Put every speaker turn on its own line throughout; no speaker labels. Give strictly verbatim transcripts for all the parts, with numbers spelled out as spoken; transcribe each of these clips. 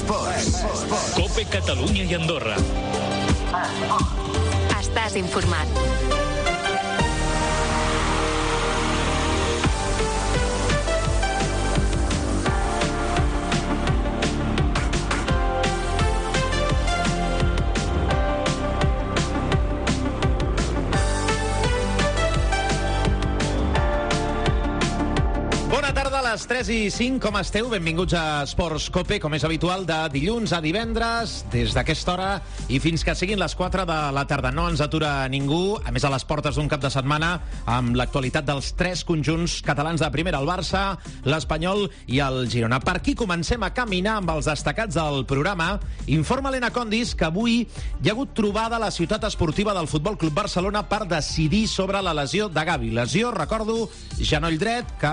Esports.
Cope Catalunya i Andorra.
Estàs informat.
A les tres i cinc, com esteu? Benvinguts a Esports Cope, com és habitual, de dilluns a divendres, des d'aquesta hora i fins que siguin les quatre de la tarda. No ens atura ningú, a més a les portes d'un cap de setmana, amb l'actualitat dels tres conjunts catalans de primera, el Barça, l'Espanyol i el Girona. Per aquí comencem a caminar amb els destacats del programa. Informa l'Ena Condis que avui hi ha hagut trobada a la ciutat esportiva del Futbol Club Barcelona per decidir sobre la lesió de Gavi. Lesió, recordo, genoll dret, que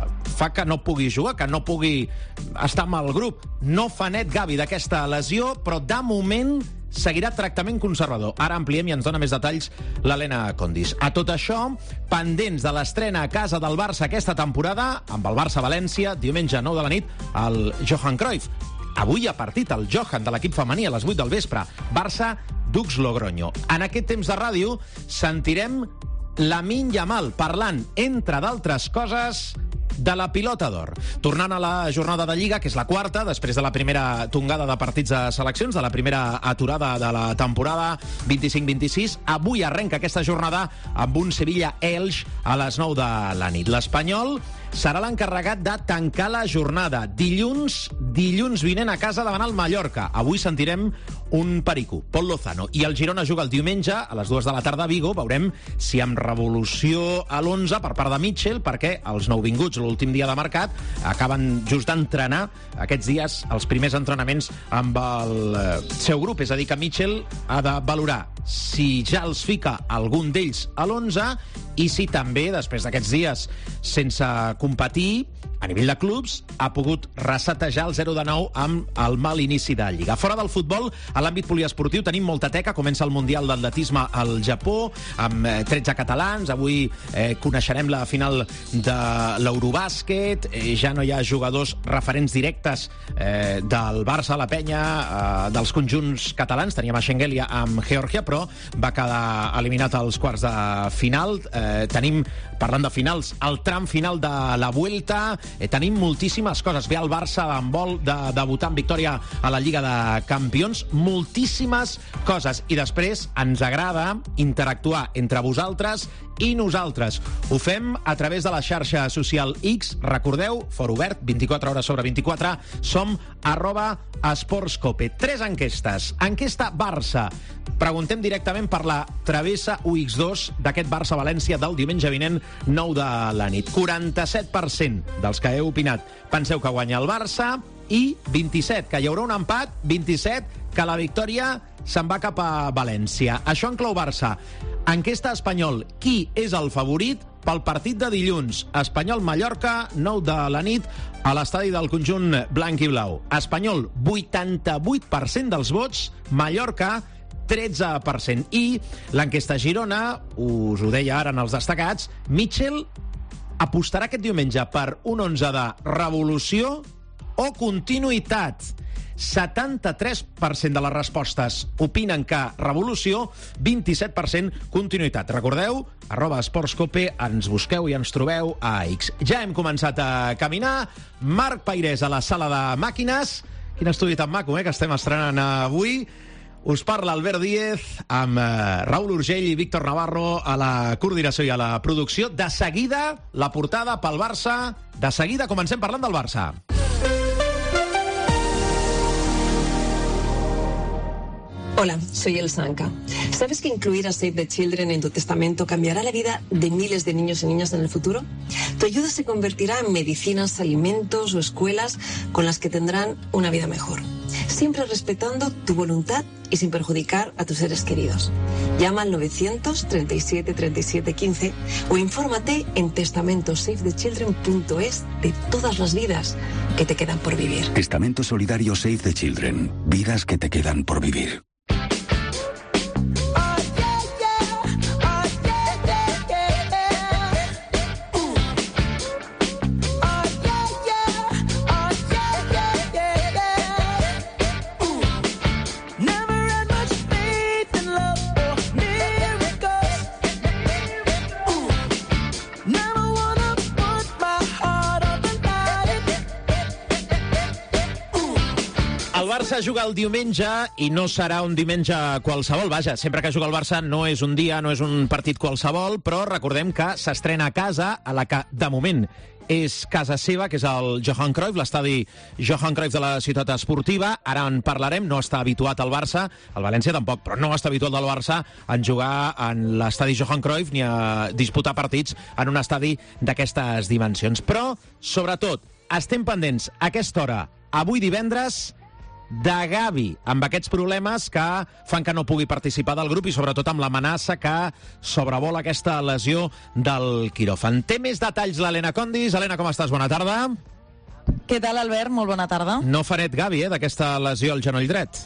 fa que no pugui jugar, que no pugui estar amb el grup. No fa net Gavi d'aquesta lesió, però de moment seguirà tractament conservador. Ara ampliem i ens dona més detalls l'Helena Condis. A tot això, pendents de l'estrena a casa del Barça aquesta temporada, amb el Barça-València, diumenge nou de la nit, al Johan Cruyff. Avui hi ha partit el Johan de l'equip femení a les vuit del vespre. Barça-Dux Logroño. En aquest temps de ràdio sentirem Lamine Yamal parlant, entre d'altres coses, de la pilota d'or. Tornant a la jornada de Lliga, que és la quarta, després de la primera tongada de partits de seleccions, de la primera aturada de la temporada vint-i-cinc vint-i-sis, avui arrenca aquesta jornada amb un Sevilla-Elx a les nou de la nit. L'Espanyol serà l'encarregat de tancar la jornada. Dilluns, dilluns vinent a casa davant el Mallorca. Avui sentirem un perico, Pol Lozano. I el Girona juga el diumenge a les dues de la tarda a Vigo. Veurem si amb revolució a l'onze per part de Mitchell, perquè els nouvinguts l'últim dia de mercat acaben just d'entrenar aquests dies els primers entrenaments amb el seu grup. És a dir, que Mitchell ha de valorar si ja els fica algun d'ells a l'onze i si també, després d'aquests dies sense competir a nivell de clubs, ha pogut resetejar el zero de nou amb el mal inici de Lliga. Fora del futbol, a l'àmbit poliesportiu tenim molta teca. Comença el Mundial d'Atletisme al Japó, amb tretze catalans. Avui eh, coneixerem la final de l'Eurobàsquet. Eh, ja no hi ha jugadors referents directes eh, del Barça, la Penya, eh, dels conjunts catalans. Teníem a Schengelia amb Geòrgia, però va quedar eliminat als quarts de final. Eh, tenim, parlant de finals, el tram final de la Vuelta. Eh, tenim moltíssimes coses. Ve el Barça amb vol de debutar en victòria a la Lliga de Campions. Moltíssimes coses. I després ens agrada interactuar entre vosaltres i nosaltres. Ho fem a través de la xarxa social X. Recordeu, fora obert, vint-i-quatre hores sobre vint-i-quatre. Som arroba esportscope. Tres enquestes. Enquesta Barça. Preguntem directament per la travessa U X dos d'aquest Barça-València del diumenge vinent, nou de la nit. quaranta-set per cent dels que heu opinat penseu que guanya el Barça i vint-i-set que hi haurà un empat, vint-i-set que la victòria se'n va cap a València. Això en clau Barça. Enquesta Espanyol. Qui és el favorit pel partit de dilluns? Espanyol-Mallorca, nou de la nit, a l'estadi del conjunt blanc i blau. Espanyol, vuitanta-vuit per cent dels vots. Mallorca, tretze per cent. I l'enquesta Girona, us ho deia ara en els destacats, Mitchell apostarà aquest diumenge per un onze de revolució o continuïtat. setanta-tres per cent de les respostes opinen que revolució, vint-i-set per cent continuïtat. Recordeu, arroba esportscope, ens busqueu i ens trobeu a X. Ja hem començat a caminar. Marc Pairés a la sala de màquines. Quin estudi tan maco, eh, que estem estrenant avui. Us parla Albert Díez, amb eh, Raül Urgell i Víctor Navarro a la coordinació i a la producció. De seguida, la portada pel Barça. De seguida comencem parlant del Barça.
Hola, soy Elsa Anca. ¿Sabes que incluir a Save the Children en tu testamento cambiará la vida de miles de niños y niñas en el futuro? Tu ayuda se convertirá en medicinas, alimentos o escuelas con las que tendrán una vida mejor. Siempre respetando tu voluntad y sin perjudicar a tus seres queridos. Llama al novecientos treinta y siete treinta y siete quince o infórmate en testamento save the children punto es de todas las vidas que te quedan por vivir.
Testamento solidario Save the Children. Vidas que te quedan por vivir.
El Barça juga el diumenge i no serà un diumenge qualsevol. Vaja, sempre que juga el Barça no és un dia, no és un partit qualsevol, però recordem que s'estrena a casa, a la que, de moment, és casa seva, que és el Johan Cruyff, l'estadi Johan Cruyff de la ciutat esportiva. Ara en parlarem, no està habituat al Barça, el València tampoc, però no està habituat al Barça en jugar en l'estadi Johan Cruyff ni a disputar partits en un estadi d'aquestes dimensions. Però, sobretot, estem pendents a aquesta hora, avui divendres, de Gavi, amb aquests problemes que fan que no pugui participar del grup i sobretot amb l'amenaça que sobrevola aquesta lesió del quiròfan. Té més detalls l'Helena Condis. Helena, com estàs? Bona tarda.
Què tal, Albert? Molt bona tarda.
No fa net Gavi, eh, d'aquesta lesió al genoll dret.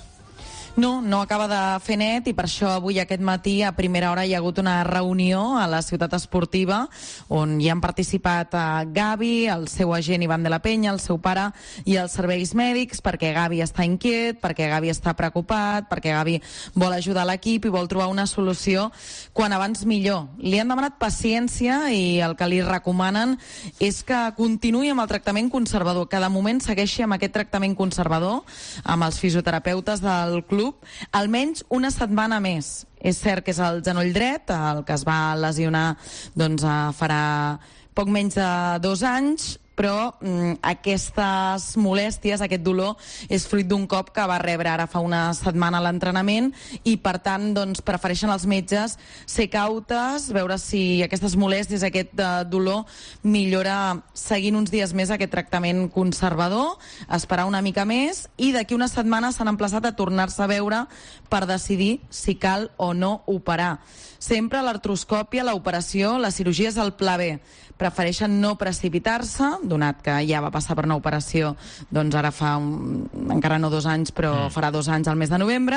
No, no acaba de fer net i per això avui aquest matí a primera hora hi ha hagut una reunió a la ciutat esportiva on hi han participat Gavi, el seu agent Ivan de la Peña, el seu pare i els serveis mèdics, perquè Gavi està inquiet, perquè Gavi està preocupat, perquè Gavi vol ajudar l'equip i vol trobar una solució quan abans millor. Li han demanat paciència i el que li recomanen és que continuï amb el tractament conservador, que de moment segueixi amb aquest tractament conservador amb els fisioterapeutes del club almenys una setmana més. És cert que és el genoll dret, el que es va lesionar doncs, farà poc menys de dos anys, però mm, aquestes molèsties, aquest dolor, és fruit d'un cop que va rebre ara fa una setmana a l'entrenament i, per tant, doncs, prefereixen els metges ser cautes, veure si aquestes molèsties, aquest uh, dolor, millora seguint uns dies més aquest tractament conservador, esperar una mica més i d'aquí una setmana s'han emplaçat a tornar-se a veure per decidir si cal o no operar. Sempre l'artroscòpia, l'operació, la cirurgia és el pla B. Prefereixen no precipitar-se, donat que ja va passar per una operació, doncs ara fa un, encara no dos anys, però farà dos anys al mes de novembre,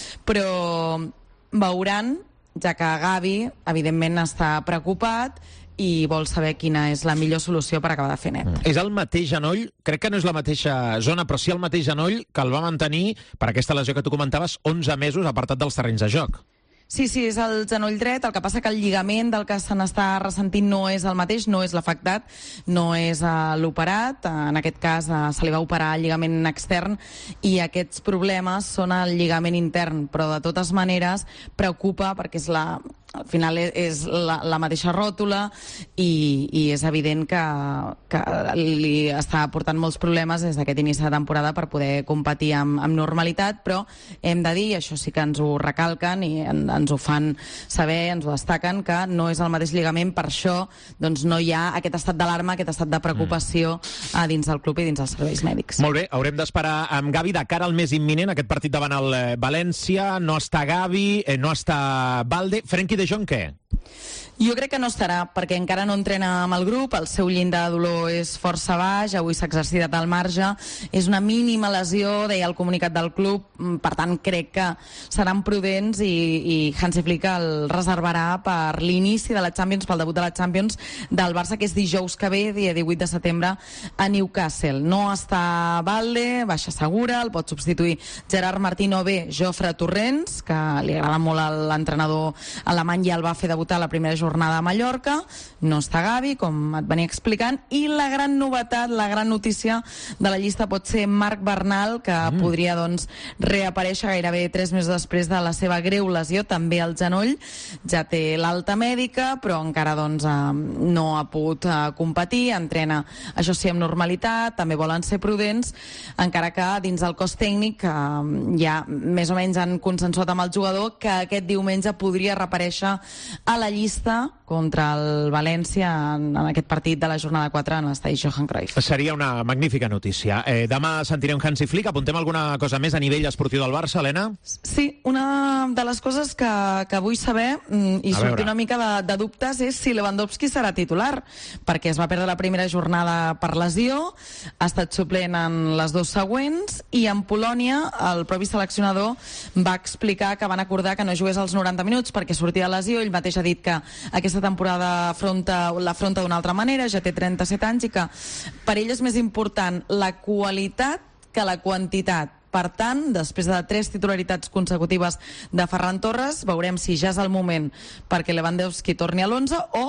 però veuran, ja que Gavi, evidentment, està preocupat i vol saber quina és la millor solució per acabar de fer net.
És el mateix genoll, crec que no és la mateixa zona, però sí el mateix genoll que el va mantenir, per aquesta lesió que tu comentaves, onze mesos apartat dels terrenys de joc.
Sí, sí, és el genoll dret, el que passa que el lligament del que se n'està ressentint no és el mateix, no és l'afectat, no és uh, l'operat, uh, en aquest cas uh, se li va operar el lligament extern i aquests problemes són el lligament intern, però de totes maneres preocupa perquè és la... al final és la, la mateixa ròtula i, i és evident que, que li està portant molts problemes des d'aquest inici de temporada per poder competir amb, amb normalitat, però hem de dir, això sí que ens ho recalquen i en, ens ho fan saber, ens ho destaquen, que no és el mateix lligament, per això doncs, no hi ha aquest estat d'alarma, aquest estat de preocupació mm. a dins del club i dins dels serveis mèdics.
Molt bé, haurem d'esperar amb Gavi de cara al més imminent, aquest partit davant el València, no està Gavi, eh, no està Balde, Frenkie de Jong, què?
Jo crec que no estarà, perquè encara no entrena amb el grup, el seu llindar de dolor és força baix, avui s'ha exercitat al marge, és una mínima lesió, deia el comunicat del club, per tant crec que seran prudents i, i Hansi Flick el reservarà per l'inici de la Champions, pel debut de la Champions del Barça, que és dijous que ve, dia divuit de setembre, a Newcastle. No està Balde, baixa segura, el pot substituir Gerard Martín o bé Jofre Torrents, que li agrada molt a l'entrenador alemany i el va fer debutar la primera jornada a Mallorca. No està Gavi, com et venia explicant, i la gran novetat, la gran notícia de la llista pot ser Marc Bernal, que mm. podria doncs reaparèixer gairebé tres mesos després de la seva greu lesió, també al genoll. Ja té l'alta mèdica, però encara doncs no ha pogut competir, entrena, això sí, amb normalitat, també volen ser prudents, encara que dins del cos tècnic ja més o menys han consensuat amb el jugador que aquest diumenge podria reaparèixer a la llista contra el València en, en aquest partit de la jornada quatre en l'estadi Johan Cruyff.
Seria una magnífica notícia. Eh, demà sentirem Hansi Flick. Apuntem alguna cosa més a nivell esportiu del Barça, Helena?
Sí, una de les coses que, que vull saber i sortir una mica de, de dubtes és si Lewandowski serà titular, perquè es va perdre la primera jornada per lesió, ha estat suplent en les dues següents i en Polònia el propi seleccionador va explicar que van acordar que no jugués als noranta minuts perquè sortia de lesió. Ell mateix ha dit que aquesta temporada afronta, l'afronta d'una altra manera, ja té trenta-set anys i que per ell és més important la qualitat que la quantitat. Per tant, després de tres titularitats consecutives de Ferran Torres, veurem si ja és el moment perquè Lewandowski torni a l'onze o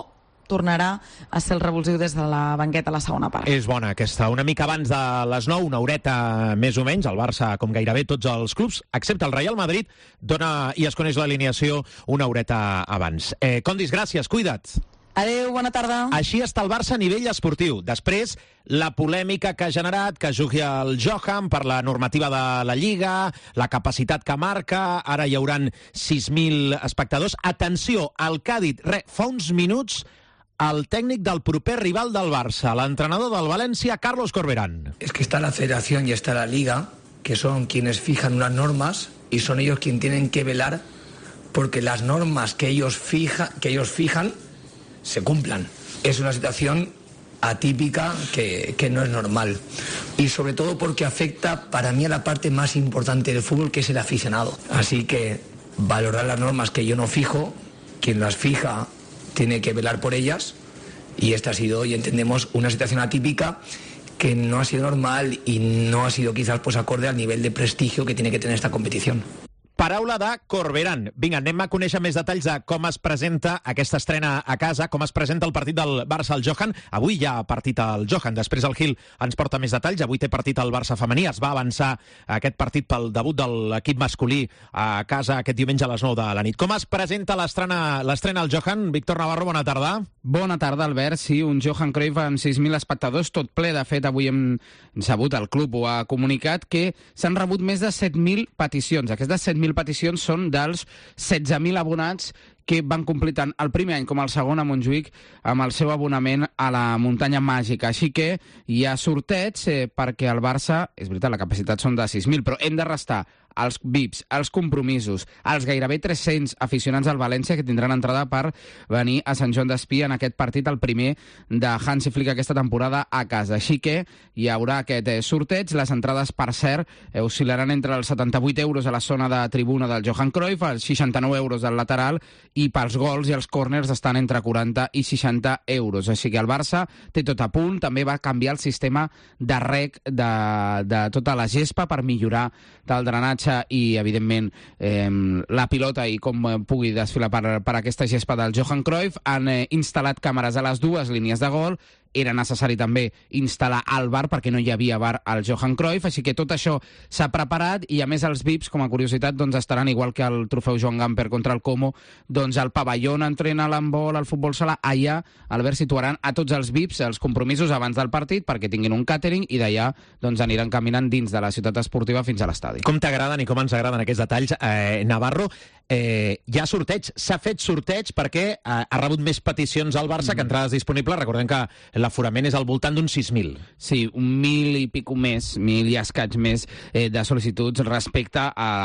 tornarà a ser el revulsiu des de la banqueta a la segona part.
És bona aquesta. Una mica abans de les nou, una horeta més o menys, el Barça, com gairebé tots els clubs, excepte el Real Madrid, dona i es coneix l'alineació una horeta abans. Eh, Condis, gràcies, cuida't.
Adéu, bona tarda.
Així està el Barça a nivell esportiu. Després, la polèmica que ha generat que jugui el Johan per la normativa de la Lliga, la capacitat que marca, ara hi hauran sis mil espectadors. Atenció, el que ha dit, re, fa uns minuts, el tècnic del proper rival del Barça, l'entrenador del València, Carlos Corberán.
Es que está la federación y está la Liga, que son quienes fijan unas normas y son ellos quienes tienen que velar porque las normas que ellos, fija, que ellos fijan se cumplan. Es una situación atípica que, que no es normal. Y sobre todo porque afecta para mí a la parte más importante del fútbol, que es el aficionado. Así que valorar las normas que yo no fijo, quien las fija tiene que velar por ellas. Y esta ha sido, y entendemos, una situación atípica que no ha sido normal y no ha sido quizás pues acorde al nivel de prestigio que tiene que tener esta competición.
Paraula de Corberán. Vinga, anem a conèixer més detalls de com es presenta aquesta estrena a casa, com es presenta el partit del Barça al Johan. Avui hi ha partit al Johan, després el Gil ens porta més detalls. Avui té partit al Barça femení, es va avançar aquest partit pel debut de l'equip masculí a casa aquest diumenge a les nou de la nit. Com es presenta l'estrena al Johan? Víctor Navarro, bona tarda.
Bona tarda, Albert. Sí, un Johan Cruyff amb sis mil espectadors, tot ple. De fet, avui hem sabut, el club ho ha comunicat, que s'han rebut més de set mil peticions. Aquestes set mil peticions són dels setze mil abonats que van complir tant el primer any com el segon a Montjuïc amb el seu abonament a la muntanya màgica. Així que hi ha sorteig eh, perquè el Barça, és veritat, la capacitat són de sis mil, però hem de restar els V I Ps, els compromisos, els gairebé tres-cents aficionats al València que tindran entrada per venir a Sant Joan d'Espí en aquest partit, el primer de Hansi Flick aquesta temporada a casa. Així que hi haurà aquest eh, sorteig. Les entrades, per cert, eh, oscil·laran entre els setanta-vuit euros a la zona de tribuna del Johan Cruyff, els seixanta-nou euros al lateral, i pels gols i els córners estan entre quaranta i seixanta euros. Així que el Barça té tot a punt. També va canviar el sistema de rec de, de tota la gespa per millorar del drenatge i, evidentment, eh, la pilota i com pugui desfilar per, per aquesta gespa del Johan Cruyff. Han eh, instal·lat càmeres a les dues línies de gol. Era necessari també instal·lar el bar perquè no hi havia bar al Johan Cruyff, així que tot això s'ha preparat i, a més, els V I Ps, com a curiositat, doncs estaran igual que el trofeu Joan Gamper contra el Como, doncs al pavelló on entrena l'handbol, el futbol sala. Allà, Albert, situaran a tots els V I Ps els compromisos abans del partit perquè tinguin un càtering i d'allà doncs aniran caminant dins de la ciutat esportiva fins a l'estadi.
Com t'agraden i com ens agraden aquests detalls, eh, Navarro. Eh, hi ha sorteig, s'ha fet sorteig perquè eh, ha rebut més peticions al Barça que entrades disponibles. Recordem que l'aforament és al voltant d'uns sis mil.
Sí, un mil i pico més, mil i escaig més eh, de sol·licituds respecte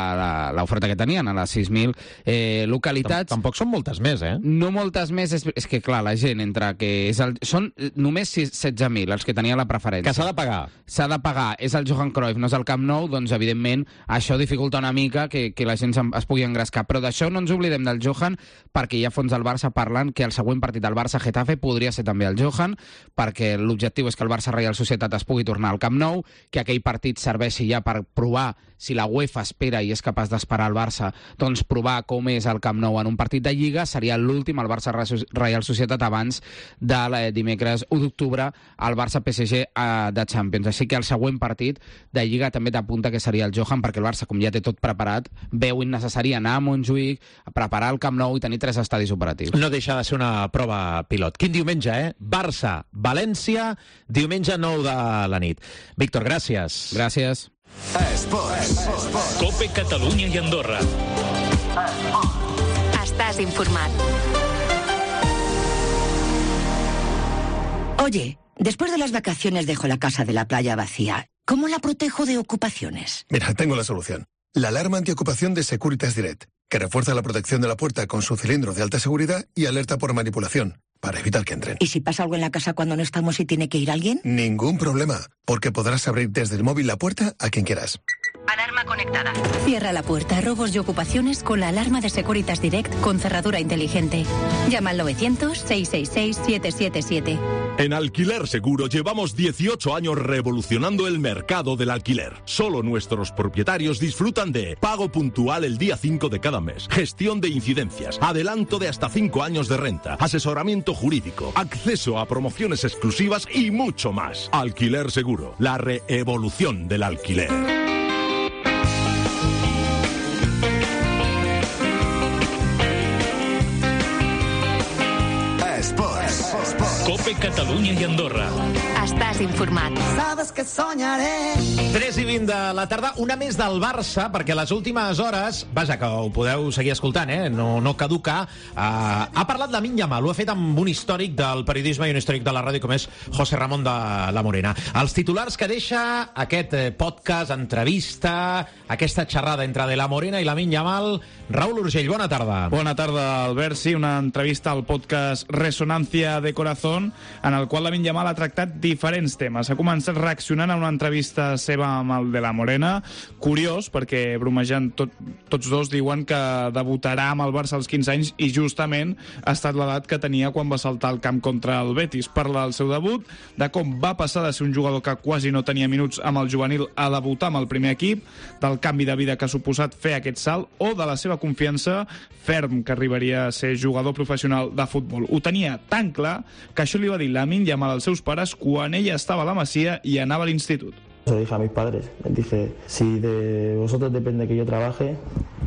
a l'oferta que tenien, a les sis mil eh, localitats.
Tampoc són moltes més, eh?
No moltes més, és, és que clar, la gent entre que és el, són només setze mil els que tenia la preferència.
Que s'ha de pagar.
S'ha de pagar, és el Johan Cruyff, no és el Camp Nou, doncs evidentment això dificulta una mica que, que la gent es pugui engrescar. Però d'això no ens oblidem del Johan, perquè hi ha fons del Barça parlant que el següent partit del Barça-Getafe podria ser també el Johan, perquè l'objectiu és que el Barça-Reial Societat es pugui tornar al Camp Nou, que aquell partit serveixi ja per provar si la UEFA espera i és capaç d'esperar el Barça, doncs provar com és el Camp Nou en un partit de Lliga. Seria l'últim, el Barça-Reial Societat, abans del dimecres u d'octubre, el Barça-P S G de Champions. Així que el següent partit de Lliga també t'apunta que seria el Johan, perquè el Barça, com ja té tot preparat, veu innecessari anar a Montjuïc, a preparar el Camp Nou i tenir tres estadis operatius.
No deixa de ser una prova pilot. Quin diumenge, eh? Barça, València, diumenge nou de la nit. Víctor, gràcies.
Gràcies.
Esports. Cope Catalunya i Andorra.
Estàs informat. Oye, después de las vacaciones dejo la casa de la playa vacía. ¿Cómo la protejo de ocupaciones?
Mira, tengo la solución. La alarma antiocupación de Securitas Direct, que refuerza la protección de la puerta con su cilindro de alta seguridad y alerta por manipulación, para evitar que entren.
¿Y si pasa algo en la casa cuando no estamos y tiene que ir alguien?
Ningún problema, porque podrás abrir desde el móvil la puerta a quien quieras.
Alarma conectada. Cierra la puerta a robos y ocupaciones con la alarma de Securitas Direct con cerradura inteligente. Llama al novecientos, seiscientos sesenta y seis, siete siete siete.
En Alquiler Seguro llevamos dieciocho años revolucionando el mercado del alquiler. Solo nuestros propietarios disfrutan de pago puntual el día cinco de cada mes, gestión de incidencias, adelanto de hasta cinco años de renta, asesoramiento jurídico, acceso a promociones exclusivas y mucho más. Alquiler Seguro, la reevolución del alquiler.
Cope Catalunya i Andorra.
Estàs informat.
Sabes que soñaré.
tres i vint de la tarda, una més del Barça, perquè les últimes hores, vaja, que ho podeu seguir escoltant, eh? no, no caduca, uh, ha parlat Lamine Yamal, ho ha fet amb un històric del periodisme i un històric de la ràdio com és José Ramón de la Morena. Els titulars que deixa aquest podcast, entrevista, aquesta xerrada entre de la Morena i Lamine Yamal. Raúl Urgell, bona tarda.
Bona tarda, Albert. Sí, una entrevista al podcast Resonancia de Corazón, en el qual Lamine Yamal ha tractat diferents temes. Ha començat reaccionant a una entrevista seva amb el de la Morena. Curiós, perquè bromejant tot, tots dos diuen que debutarà amb el Barça als quinze anys i justament ha estat l'edat que tenia quan va saltar al camp contra el Betis. Parla del seu debut, de com va passar de ser un jugador que quasi no tenia minuts amb el juvenil a debutar amb el primer equip, del canvi de vida que ha suposat fer aquest salt o de la seva confiança ferm que arribaria a ser jugador professional de futbol. Ho tenia tan clar que això li va dir Lamine Yamal als seus pares quan ella estava a la Masia i anava a l'institut.
Se lo dije a mis padres, les dije, si de vosotros depende que yo trabaje,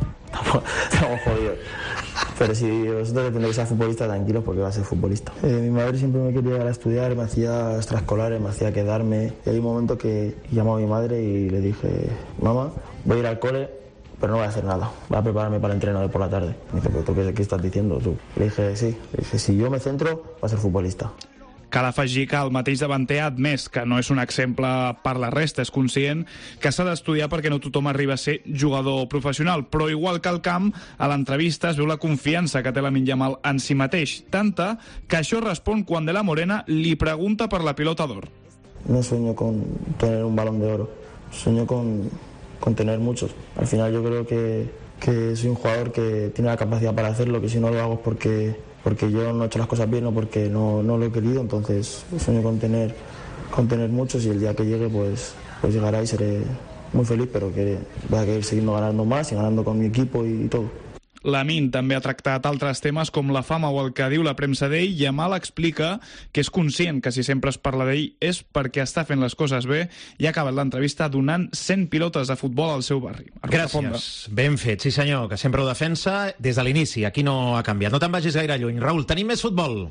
estamos jodidos. Pero si de vosotros depende que sea futbolista, tranquilos porque va a ser futbolista. Eh, mi madre siempre me quería llegar a estudiar, me hacía extraescolares, me hacía quedarme. Y hay un momento que llamó a mi madre y le dije, mamá, voy a ir al cole, pero no voy a hacer nada, voy a prepararme para el entreno por la tarde. Me dice, ¿pero tú qué, qué estás diciendo tú? Le dije, sí, le dije, si yo me centro, va a ser futbolista.
Cal afegir que el mateix davanter ha admès que no és un exemple per la resta, és conscient que s'ha d'estudiar perquè no tothom arriba a ser jugador professional, però igual que al camp, a l'entrevista es veu la confiança que té Lamine Yamal en si mateix, tanta que això respon quan de la Morena li pregunta per la pilota d'or.
No sueño con tener un balón de oro, sueño con, con tener muchos. Al final yo creo que, que soy un jugador que tiene la capacidad para hacerlo, que si no lo hago es porque... porque yo no he hecho las cosas bien o porque no, no lo he querido, entonces sueño con tener, con tener muchos y el día que llegue pues, pues llegará y seré muy feliz, pero que voy a querer seguir ganando más y ganando con mi equipo y, y todo.
Lamine també ha tractat altres temes com la fama o el que diu la premsa d'ell. Yamal explica que és conscient que si sempre es parla d'ell és perquè està fent les coses bé i ha acabat l'entrevista donant cent pilotes de futbol al seu barri.
Gràcies. Ben fet, sí senyor, que sempre ho defensa des de l'inici. Aquí no ha canviat. No te'n vagis gaire lluny. Raúl, tenim més futbol.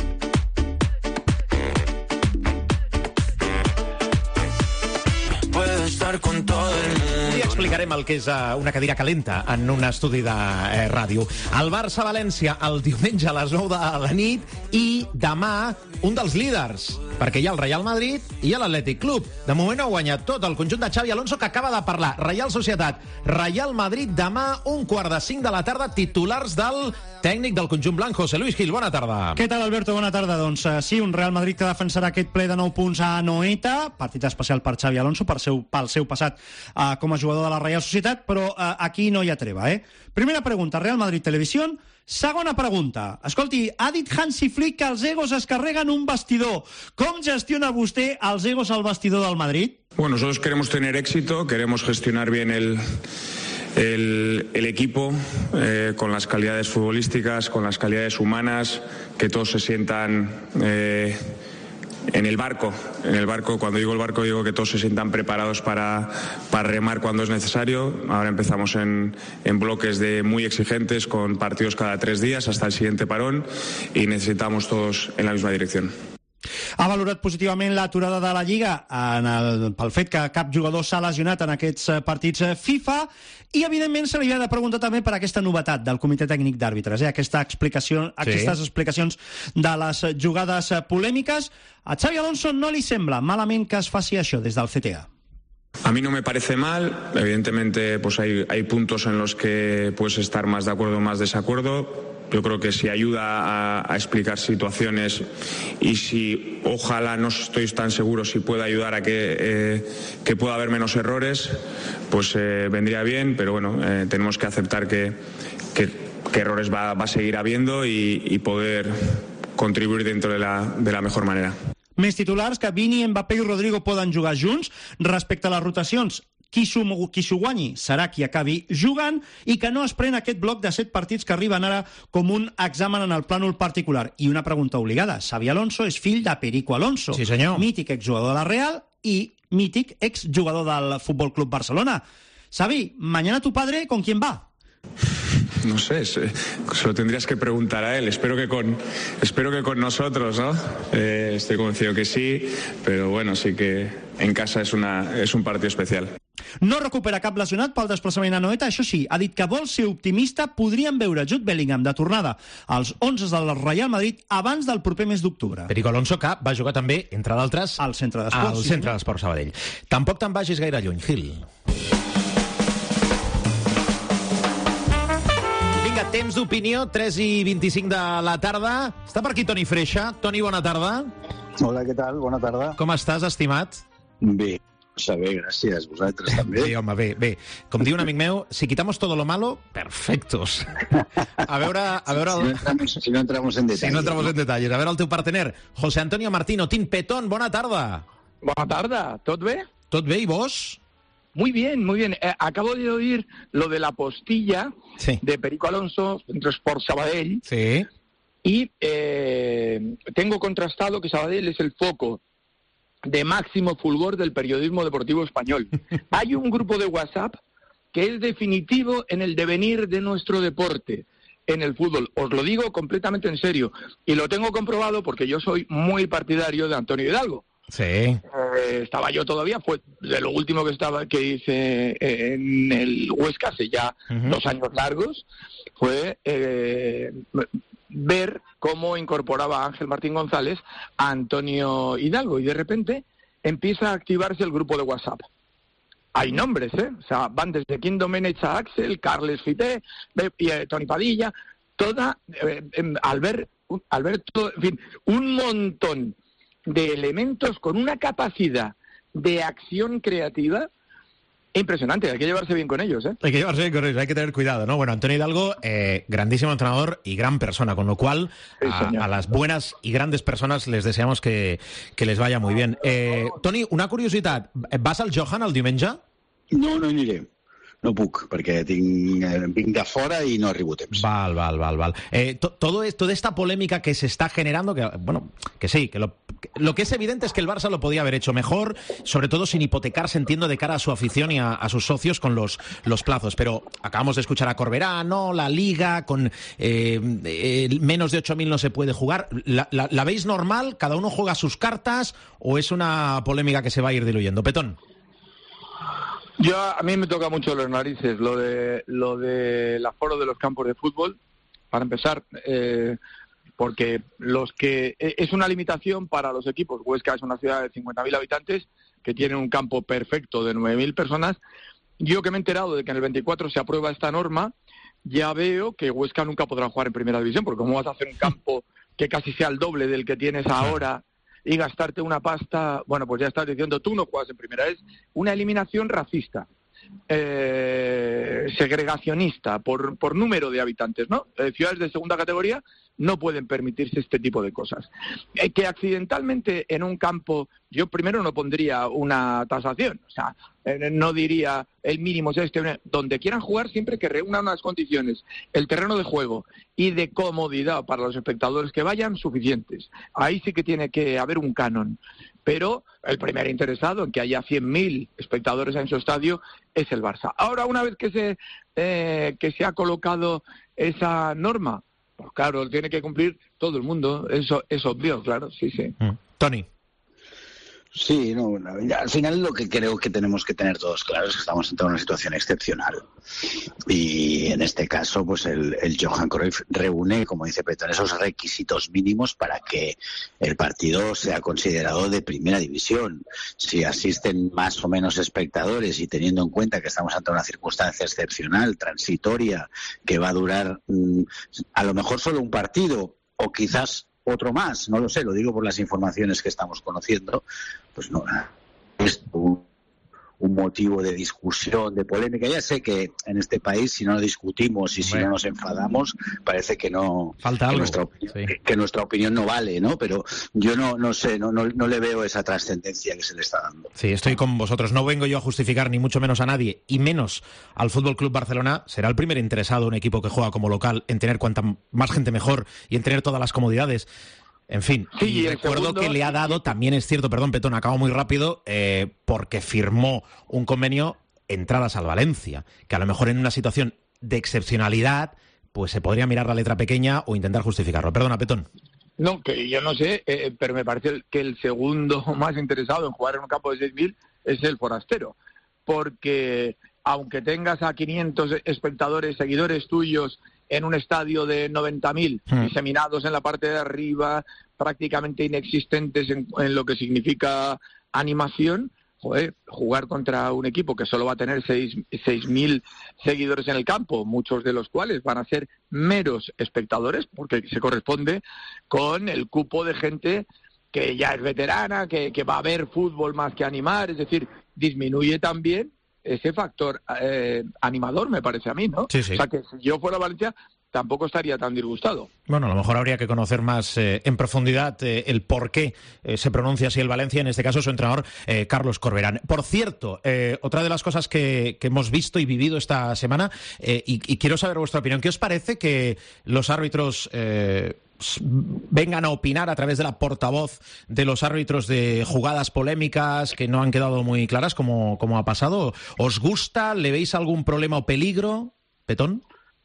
Puedo estar con todo el mundo.
I explicarem el que és uh, una cadira calenta en un estudi de eh, ràdio. El Barça-València el diumenge a les nou de la nit i demà un dels líders, perquè hi ha el Real Madrid i l'Atlètic Club. De moment ha guanyat tot el conjunt de Xavi Alonso, que acaba de parlar. Real Societat, Real Madrid, demà un quart de cinc de la tarda, titulars del tècnic del conjunt blanc, José Luis Gil. Bona tarda.
Què tal, Alberto? Bona tarda. Doncs uh, sí, un Real Madrid que defensarà aquest ple de nou punts a Anoeta, partit especial per Xavi Alonso, per seu, pel seu passat uh, com a jugador de la Real Societat, però uh, aquí no hi ha treva, eh? Primera pregunta, Real Madrid Televisió. Segona pregunta. Escolti, ha dit Hansi Flick que els egos es carreguen un vestidor. Com gestiona vostè els egos al vestidor del Madrid?
Bueno, nosotros queremos tener éxito, queremos gestionar bien el... El, el equipo eh, con las calidades futbolísticas, con las calidades humanas, que todos se sientan eh, en el barco. En el barco, cuando digo el barco, digo que todos se sientan preparados para, para remar cuando es necesario. Ahora empezamos en, en bloques de muy exigentes, con partidos cada tres días hasta el siguiente parón, y necesitamos todos en la misma dirección.
Ha valorat positivament l'aturada de la Lliga en el, pel fet que cap jugador s'ha lesionat en aquests partits FIFA i, evidentment, se li ha de preguntar també per aquesta novetat del Comitè Tècnic d'Àrbitres, eh? Aquesta explicació, sí. Aquestes explicacions de les jugades polèmiques. A Xavi Alonso no li sembla malament que es faci això des del C T A.
A mí no me parece mal, evidentemente pues hay, hay puntos en los que puedes estar más de acuerdo o más desacuerdo. Yo creo que si ayuda a, a explicar situaciones y si, ojalá, no estoy tan seguro si puede ayudar a que, eh, que pueda haber menos errores, pues eh, vendría bien, pero bueno, eh, tenemos que aceptar que, que, que errores va, va a seguir habiendo y, y poder contribuir dentro de la, de la mejor manera.
Més titulars que Vini, Mbappé i Rodrigo poden jugar junts. Respecte a les rotacions, qui s'ho qui s'ho guanyi serà qui acabi jugant i que no es pren aquest bloc de set partits que arriben ara com un examen en el plànol particular. I una pregunta obligada. Xavi Alonso és fill de Perico Alonso,
sí, senyor.
Mític exjugador de la Real i mític exjugador del Fútbol Club Barcelona. Xavi, mañana tu padre, ¿con quién va?
No sé, se, se lo tendrías que preguntar a él. Espero que con, espero que con nosotros, ¿no? Eh, estoy convencido que sí, pero bueno, sí que en casa es, una, es un partido especial.
No recupera cap lesionat pel desplaçament a Noeta. Això sí, ha dit que vol ser optimista. Podríem veure Jude Bellingham de tornada als onze del Real Madrid abans del proper mes d'octubre.
Perico Alonso, que va jugar també, entre d'altres,
al Centre d'Esports.
Al
sí,
Centre d'Esports Sabadell. Tampoc te'n vagis gaire lluny, Gil. Vinga, temps d'opinió, tres i vint-i-cinc de la tarda. Està per aquí Toni Freixa. Toni, bona tarda.
Hola, què tal? Bona tarda.
Com estàs, estimat?
Bé. Bé, gràcies. Vosaltres també.
Sí, home, bé, bé. Com diu un amic meu, si quitamos todo lo malo, perfectos. A veure... A veure el...
si, no entramos, si no entramos en detalles.
Si no entramos en detalles. A veure el teu partener, José Antonio Martino, Tim Petón, bona tarda.
Bona tarda, ¿tot bé?
¿Tot bé, y vos?
Muy bien, muy bien. Eh, acabo de oír lo de la postilla
sí.
de Perico Alonso, entre Sport Sabadell.
Sí.
Y eh, tengo contrastado que Sabadell es el foco de máximo fulgor del periodismo deportivo español. Hay un grupo de WhatsApp que es definitivo en el devenir de nuestro deporte, en el fútbol. Os lo digo completamente en serio. Y lo tengo comprobado porque yo soy muy partidario de Antonio Hidalgo.
Sí.
Eh, estaba yo todavía, fue de lo último que estaba que hice en el Huesca hace ya uh-huh. dos años largos, fue eh, ver cómo incorporaba a Ángel Martín González a Antonio Hidalgo y de repente empieza a activarse el grupo de WhatsApp. Hay nombres, ¿eh? O sea, van desde Kim Domenech a Axel, Carles Fité, y, eh, Tony Padilla, toda, eh, eh, Albert, Alberto, en fin, un montón de elementos con una capacidad de acción creativa impresionante. Hay que llevarse bien con ellos, ¿eh?
Hay que llevarse bien con ellos, hay que tener cuidado, ¿no? Bueno, Antonio Hidalgo, eh, grandísimo entrenador y gran persona, con lo cual
sí,
a, a las buenas y grandes personas les deseamos que, que les vaya muy bien. Eh, Toni, una curiositat. Vas al Johan el diumenge?
No, no aniré. No puc, perquè tinc, eh, vinc de fora i no arribo a temps.
Val, val, val, val. Eh, to, todo esto, toda esta polémica que se está generando, que bueno, que sí, que lo, que lo que es evidente es que el Barça lo podía haber hecho mejor, sobre todo sin hipotecarse, entiendo, de cara a su afición y a, a sus socios con los, los plazos. Pero acabamos de escuchar a Corberá, ¿no? La Liga, con eh, eh, menos de ocho mil no se puede jugar. ¿La, la, ¿La veis normal? ¿Cada uno juega sus cartas? ¿O es una polémica que se va a ir diluyendo? Petón.
Yo, a mí me toca mucho las narices lo de lo del aforo de los campos de fútbol, para empezar, eh, porque los que es una limitación para los equipos. Huesca es una ciudad de cincuenta mil habitantes que tiene un campo perfecto de nueve mil personas. Yo que me he enterado de que en el veinticuatro se aprueba esta norma, ya veo que Huesca nunca podrá jugar en primera división, porque ¿cómo vas a hacer un campo que casi sea el doble del que tienes ahora y gastarte una pasta? Bueno, pues ya estás diciendo, tú no juegas en primera. Es una eliminación racista, eh, segregacionista por, por número de habitantes, ¿no? Eh, ciudades de segunda categoría no pueden permitirse este tipo de cosas. Eh, que accidentalmente en un campo, yo primero no pondría una tasación, o sea, eh, no diría el mínimo es este, donde quieran jugar siempre que reúnan unas condiciones, el terreno de juego y de comodidad para los espectadores que vayan suficientes. Ahí sí que tiene que haber un canon, pero el primer interesado en que haya cien mil espectadores en su estadio es el Barça. Ahora, una vez que se, eh, que se ha colocado esa norma, pues claro, tiene que cumplir todo el mundo, eso es obvio, claro, sí, sí.
Mm. Toni.
Sí, no, al final lo que creo que tenemos que tener todos claros es que estamos ante una situación excepcional. Y en este caso, pues el, el Johan Cruyff reúne, como dice Petón, esos requisitos mínimos para que el partido sea considerado de primera división. Si asisten más o menos espectadores y teniendo en cuenta que estamos ante una circunstancia excepcional, transitoria, que va a durar mmm, a lo mejor solo un partido o quizás otro más, no lo sé, lo digo por las informaciones que estamos conociendo, pues no, es un, un motivo de discusión, de polémica. Ya sé que en este país, si no discutimos y si bueno. no nos enfadamos, parece que no
falta
que
algo.
Nuestra opinión,
sí.
que, que nuestra opinión no vale, ¿no? Pero yo no no sé, no, no, no le veo esa trascendencia que se le está dando.
Sí, estoy con vosotros. No vengo yo a justificar ni mucho menos a nadie, y menos al Fútbol Club Barcelona. Será el primer interesado, un equipo que juega como local, en tener cuanta más gente mejor y en tener todas las comodidades. En fin,
sí,
y, y recuerdo segundo... que le ha dado, también es cierto, perdón, Petón, acabo muy rápido, eh, porque firmó un convenio entradas al Valencia, que a lo mejor en una situación de excepcionalidad, pues se podría mirar la letra pequeña o intentar justificarlo. Perdona, Petón.
No, que yo no sé, eh, pero me parece que el segundo más interesado en jugar en un campo de seis mil es el forastero, porque aunque tengas a quinientos espectadores, seguidores tuyos, en un estadio de noventa mil, hmm. diseminados en la parte de arriba, prácticamente inexistentes en, en lo que significa animación, joder, jugar contra un equipo que solo va a tener seis mil seguidores en el campo, muchos de los cuales van a ser meros espectadores, porque se corresponde con el cupo de gente que ya es veterana, que, que va a ver fútbol más que animar, es decir, disminuye también ese factor eh, animador, me parece a mí, ¿no?
Sí, sí.
O sea, que si yo fuera Valencia, tampoco estaría tan disgustado.
Bueno, a lo mejor habría que conocer más eh, en profundidad eh, el por qué eh, se pronuncia así el Valencia, en este caso su entrenador, eh, Carlos Corberán. Por cierto, eh, otra de las cosas que, que hemos visto y vivido esta semana, eh, y, y quiero saber vuestra opinión, ¿qué os parece que los árbitros... Eh, vengan a opinar a través de la portavoz de los árbitros de jugadas polémicas que no han quedado muy claras, como, como ha pasado? ¿Os gusta? ¿Le veis algún problema o peligro, Petón?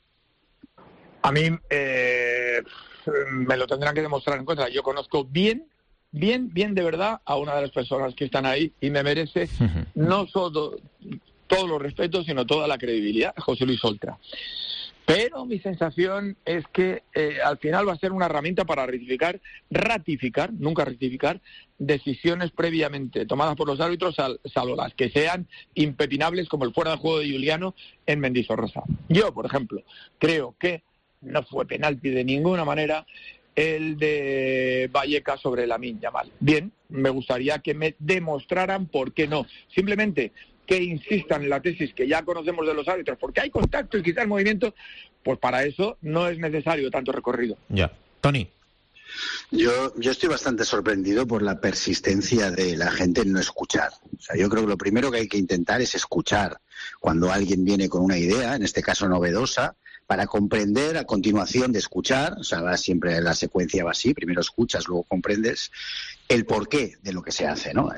A mí eh, me lo tendrán que demostrar en contra. Yo conozco bien, bien, bien de verdad a una de las personas que están ahí y me merece uh-huh. no solo todos los respetos, sino toda la credibilidad, José Luis Oltra. Pero mi sensación es que eh, al final va a ser una herramienta para ratificar, ratificar, nunca rectificar, decisiones previamente tomadas por los árbitros, sal, salvo las que sean impepinables, como el fuera de juego de Juliano en Mendizorroza. Yo, por ejemplo, creo que no fue penalti de ninguna manera el de Vallecas sobre Lamine Yamal. Bien, me gustaría que me demostraran por qué no. Simplemente que insistan en la tesis que ya conocemos de los árbitros, porque hay contacto y quizás movimiento, pues para eso no es necesario tanto recorrido.
Ya. Tony.
Yo, yo estoy bastante sorprendido por la persistencia de la gente en no escuchar. O sea, yo creo que lo primero que hay que intentar es escuchar. Cuando alguien viene con una idea, en este caso novedosa, para comprender a continuación de escuchar, o sea, va siempre la secuencia va así, primero escuchas, luego comprendes el porqué de lo que se hace, ¿no?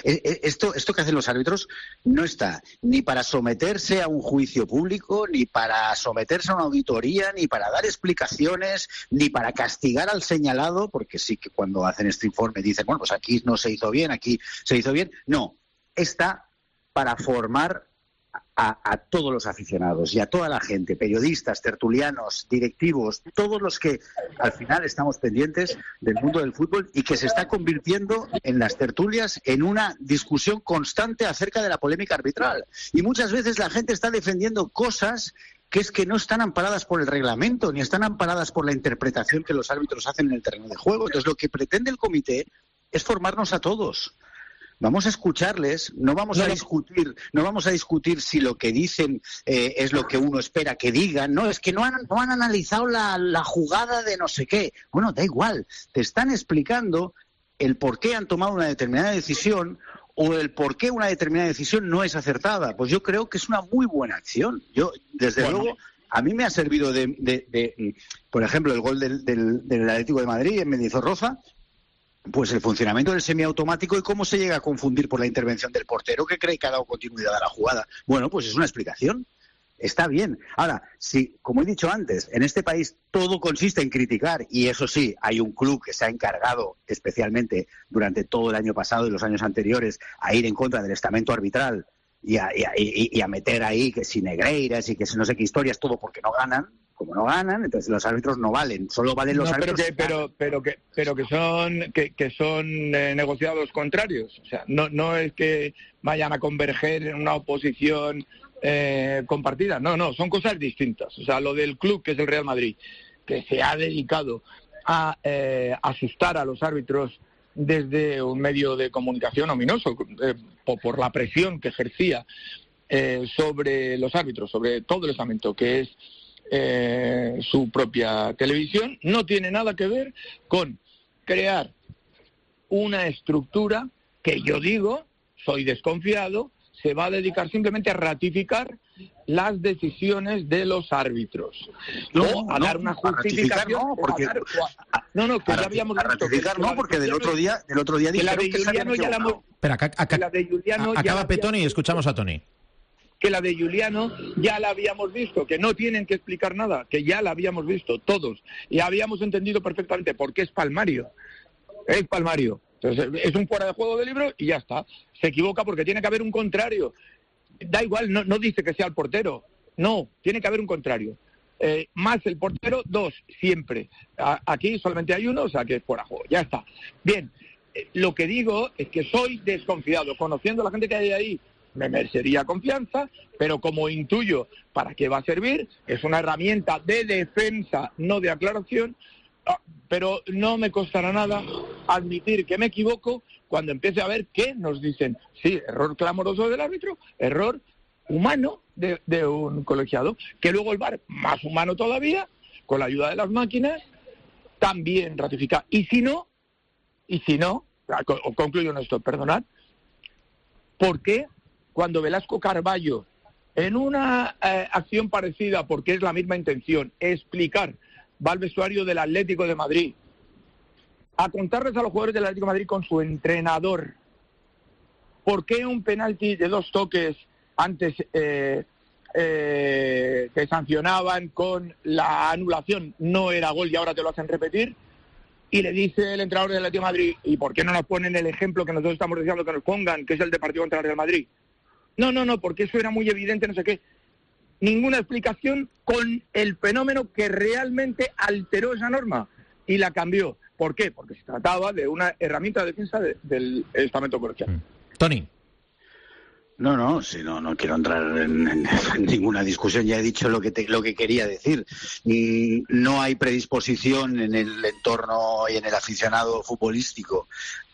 Esto, esto que hacen los árbitros no está ni para someterse a un juicio público, ni para someterse a una auditoría, ni para dar explicaciones, ni para castigar al señalado, porque sí que cuando hacen este informe dicen, bueno, pues aquí no se hizo bien, aquí se hizo bien. No, está para formar A, a todos los aficionados y a toda la gente, periodistas, tertulianos, directivos, todos los que al final estamos pendientes del mundo del fútbol y que se está convirtiendo en las tertulias en una discusión constante acerca de la polémica arbitral. Y muchas veces la gente está defendiendo cosas que es que no están amparadas por el reglamento, ni están amparadas por la interpretación que los árbitros hacen en el terreno de juego. Entonces lo que pretende el comité es formarnos a todos. Vamos a escucharles, no vamos a discutir, no vamos a discutir si lo que dicen eh, es lo que uno espera que digan. No, es que no han, no han analizado la, la jugada de no sé qué. Bueno, da igual, te están explicando el por qué han tomado una determinada decisión o el por qué una determinada decisión no es acertada. Pues yo creo que es una muy buena acción. Yo, desde bueno. luego, a mí me ha servido de, de, de por ejemplo, el gol del, del, del Atlético de Madrid en Mendizorroza, pues el funcionamiento del semiautomático y cómo se llega a confundir por la intervención del portero que cree que ha dado continuidad a la jugada. Bueno, pues es una explicación. Está bien. Ahora, si, como he dicho antes, en este país todo consiste en criticar, y eso sí, hay un club que se ha encargado especialmente durante todo el año pasado y los años anteriores a ir en contra del estamento arbitral y a, y a, y a meter ahí que si Negreiras y que si no sé qué historias, todo porque no ganan. Como no ganan, entonces los árbitros no valen, solo valen los
no, pero
árbitros.
Que, pero, pero que, pero que son, que, que son eh, negociados contrarios. O sea, no, no es que vayan a converger en una oposición eh, compartida. No, no, son cosas distintas. O sea, lo del club que es el Real Madrid, que se ha dedicado a eh, asustar a los árbitros desde un medio de comunicación ominoso, eh, por, por la presión que ejercía eh, sobre los árbitros, sobre todo el estamento, que es eh, su propia televisión, no tiene nada que ver con crear una estructura que yo digo, soy desconfiado, se va a dedicar simplemente a ratificar las decisiones de los árbitros. No, o a
no,
dar una justificación.
No, porque,
dar, no, no, que ya habíamos
visto. Ratificar, no, porque del otro día, del otro día dijeron que,
que, la ya la hemos,
Espera, acá, acá,
que la de Juliano
acaba
ya
Petoni y escuchamos a Toni.
Que la de Juliano ya la habíamos visto, que no tienen que explicar nada, que ya la habíamos visto todos. Y habíamos entendido perfectamente por qué es palmario. Es palmario. Entonces, es un fuera de juego de libro y ya está. Se equivoca porque tiene que haber un contrario. Da igual, no, no dice que sea el portero. No, tiene que haber un contrario. Eh, más el portero, dos, siempre. A, aquí solamente hay uno, o sea que es fuera de juego. Ya está. Bien, eh, lo que digo es que soy desconfiado. Conociendo a la gente que hay ahí, me merecería confianza, pero como intuyo para qué va a servir, es una herramienta de defensa, no de aclaración. Pero no me costará nada admitir que me equivoco cuando empiece a ver que nos dicen, sí, error clamoroso del árbitro, error humano de, de un colegiado, que luego el V A R, más humano todavía, con la ayuda de las máquinas, también ratifica. Y si no, y si no, concluyo en esto, perdonad, ¿por qué cuando Velasco Carballo, en una eh, acción parecida, porque es la misma intención, explicar, va al vestuario del Atlético de Madrid a contarles a los jugadores del Atlético de Madrid con su entrenador por qué un penalti de dos toques antes eh, eh, que sancionaban con la anulación no era gol y ahora te lo hacen repetir? Y le dice el entrenador del Atlético de Madrid, ¿y por qué no nos ponen el ejemplo que nosotros estamos diciendo que nos pongan, que es el de partido contra el Real Madrid? No, no, no, porque eso era muy evidente, no sé qué. Ninguna explicación con el fenómeno que realmente alteró esa norma y la cambió. ¿Por qué? Porque se trataba de una herramienta de defensa de, del estamento colegial.
Mm. Toni.
No, no, si no, no quiero entrar en, en, en ninguna discusión. Ya he dicho lo que te, lo que quería decir. Mm, no hay predisposición en el entorno y en el aficionado futbolístico